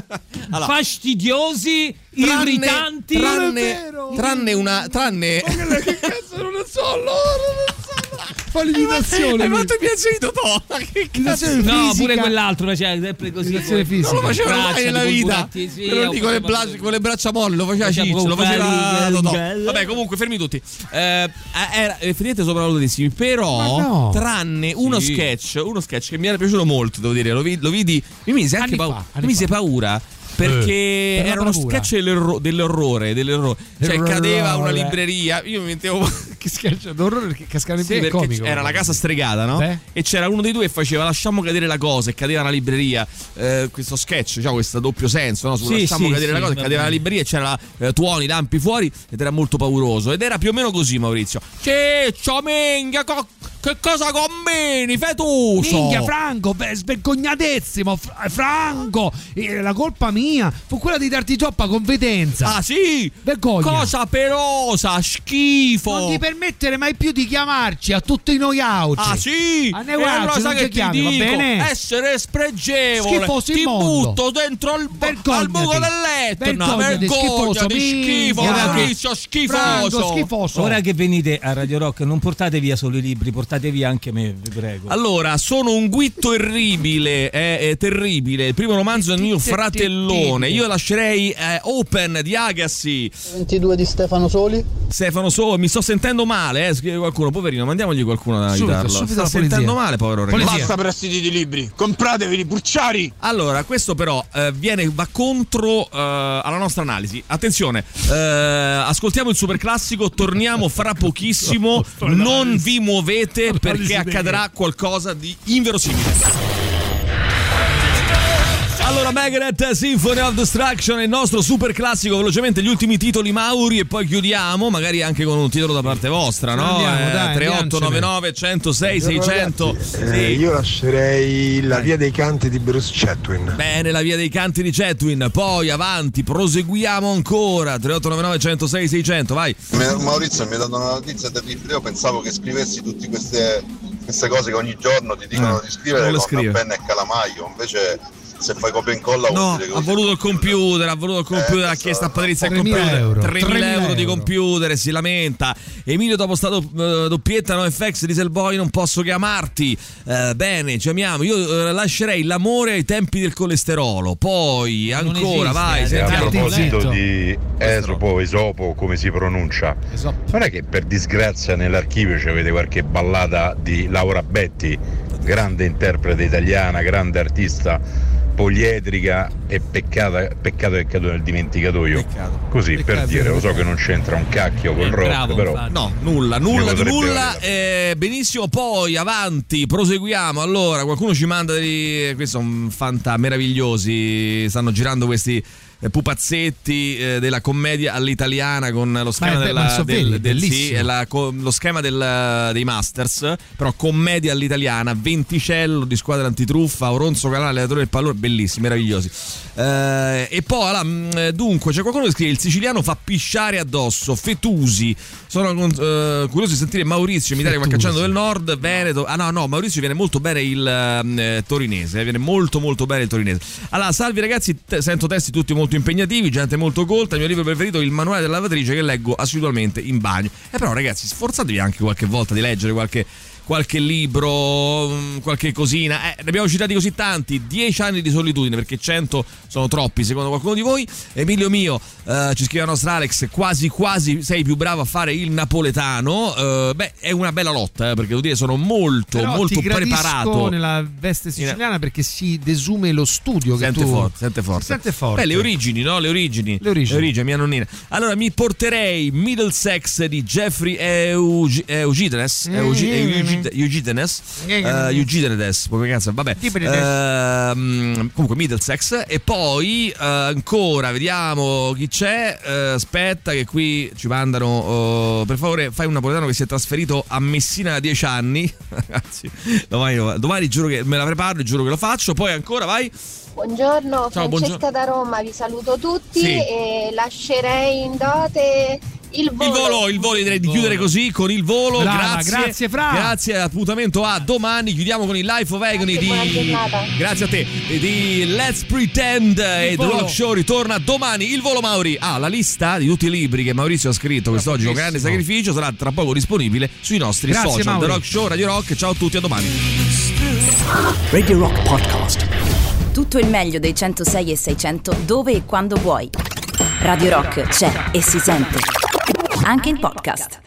Fastidiosi, irritanti. Tranne una. Che cazzo non so loro. Fa l'imitazione. Hai fatto imitazione di Totò. Che cazzo? No, pure quell'altro faceva sempre così. Imitazione fisica. Non lo faceva mai nella vita. Però lì con le braccia molle lo faceva Ciccio, lo faceva Totò. Vabbè, comunque fermi tutti. Era effettivamente sopravvalutatissimi. Però tranne uno sketch che mi era piaciuto molto, devo dire. Lo vidi. Mi mise anche paura. Perché era uno sketch dell'orrore. Cioè cadeva una libreria. Io mi mettevo. Che sketch d'orrore perché cascava in piedi comico. Era la casa stregata, no? Beh. E c'era uno dei due che faceva lasciamo cadere la cosa e cadeva una libreria. Questo sketch, diciamo, questo doppio senso, no? Lasciamo cadere la cosa e cadeva la libreria e c'era tuoni, lampi fuori ed era molto pauroso. Ed era più o meno così, Maurizio. Ciccio, minchia, che cosa combini, fetuso? Minchia, Franco, svergognatissimo. Franco, la colpa mia fu quella di darti troppa competenza. Ah sì? Vergogna. Cosa pelosa, schifo. Non ti permettere mai più di chiamarci a tutti noi auci. Ah sì? A neuauci non ci chiami, va bene? Essere spregevole. Schifoso ti immondo. Butto dentro al buco dell'Etna. Vergognati, schifo. Maurizio, schifoso. Franco, schifoso. Ora che venite a Radio Rock non portate via solo i libri, portate via anche me, vi prego. Allora, sono un guitto terribile. È terribile. Il primo romanzo del mio fratellone. Io lascerei Open di Agassi. 22 di Stefano Soli. Mi sto sentendo male, scrive qualcuno, poverino, mandiamogli qualcuno ad aiutarlo. Sta sentendo male, povero ragazzo. Basta prestiti di libri, compratevi Purciari. Allora, questo però va contro alla nostra analisi. Attenzione, ascoltiamo il super classico, torniamo fra pochissimo, non vi muovete perché accadrà qualcosa di inverosimile. Allora, Megadeth, Symphony of Destruction, il nostro super classico. Velocemente gli ultimi titoli, Mauri, e poi chiudiamo, magari anche con un titolo da parte vostra, no? 3899 106 600. Io lascerei La via dei canti di Bruce Chatwin. Bene, La via dei canti di Chatwin. Poi avanti, proseguiamo ancora. 3899 106 600, vai. Maurizio mi ha dato una notizia terribile. Io pensavo che scrivessi tutte queste cose che ogni giorno ti dicono di scrivere con penna e calamaio. Invece se fai copia e incolla ha voluto il computer, ha chiesto a Patrizia il computer 3.000 euro di computer e si lamenta. Emilio, dopo sta doppietta NoFX Dieselboy non posso chiamarti. Bene, chiamiamo. Io lascerei L'amore ai tempi del colesterolo. Poi ancora vai, a proposito di Esopo, come si pronuncia, non è che per disgrazia nell'archivio c'avete qualche ballata di Laura Betti, grande interprete italiana, grande artista poliedrica, e peccato che è caduto nel dimenticatoio. Così per dire, lo so che non c'entra un cacchio col rock, bravo, però no, nulla. Benissimo, poi avanti, proseguiamo. Allora, qualcuno ci manda questi sono meravigliosi, stanno girando questi pupazzetti della commedia all'italiana con lo schema lo schema dei Masters, però commedia all'italiana, Venticello di Squadra Antitruffa, Oronzo Calà, allenatore del pallone, bellissimi, meravigliosi. E poi dunque c'è qualcuno che scrive: il siciliano fa pisciare addosso, Fetusi. Sono curioso di sentire Maurizio imitare qualche accento del nord, Veneto. No, Maurizio viene molto bene il torinese, viene molto molto bene il torinese. Allora, salvi ragazzi, sento testi tutti molto impegnativi, gente molto colta. Il mio libro preferito è Il manuale della lavatrice, che leggo assiduamente in bagno. Però ragazzi, sforzatevi anche qualche volta di leggere qualche libro, qualche cosina. Ne abbiamo citati così tanti. 10 anni di solitudine, perché 100 sono troppi secondo qualcuno di voi. Emilio mio, ci scrive la nostra Alex, quasi sei più bravo a fare il napoletano. È una bella lotta, perché devo dire sono molto preparato nella veste siciliana, perché si desume lo studio che sente forte. Le origini, no? Le origini, mia nonnina. Allora mi porterei Middlesex di Jeffrey Eugenides Eugenides, vabbè. Comunque Middlesex. E poi ancora vediamo chi c'è. Aspetta che qui ci mandano, per favore fai un napoletano che si è trasferito a Messina da 10 anni. Ragazzi, domani giuro che me la preparo, giuro che lo faccio. Poi ancora vai. Buongiorno, ciao, Francesca da Roma, vi saluto tutti e lascerei in dote il volo, direi di chiudere così con il volo. Brava, grazie Fra. Grazie, appuntamento a domani. Chiudiamo con il Life of Agony grazie a te, di Let's Pretend, e The Rock Show ritorna domani. Il volo, Mauri, la lista di tutti i libri che Maurizio ha scritto quest'oggi con grande sacrificio sarà tra poco disponibile sui nostri social. Mauri. The Rock Show, Radio Rock, ciao a tutti, a domani. Radio Rock Podcast. Tutto il meglio dei 106 e 600 dove e quando vuoi. Radio Rock c'è e si sente anche in podcast.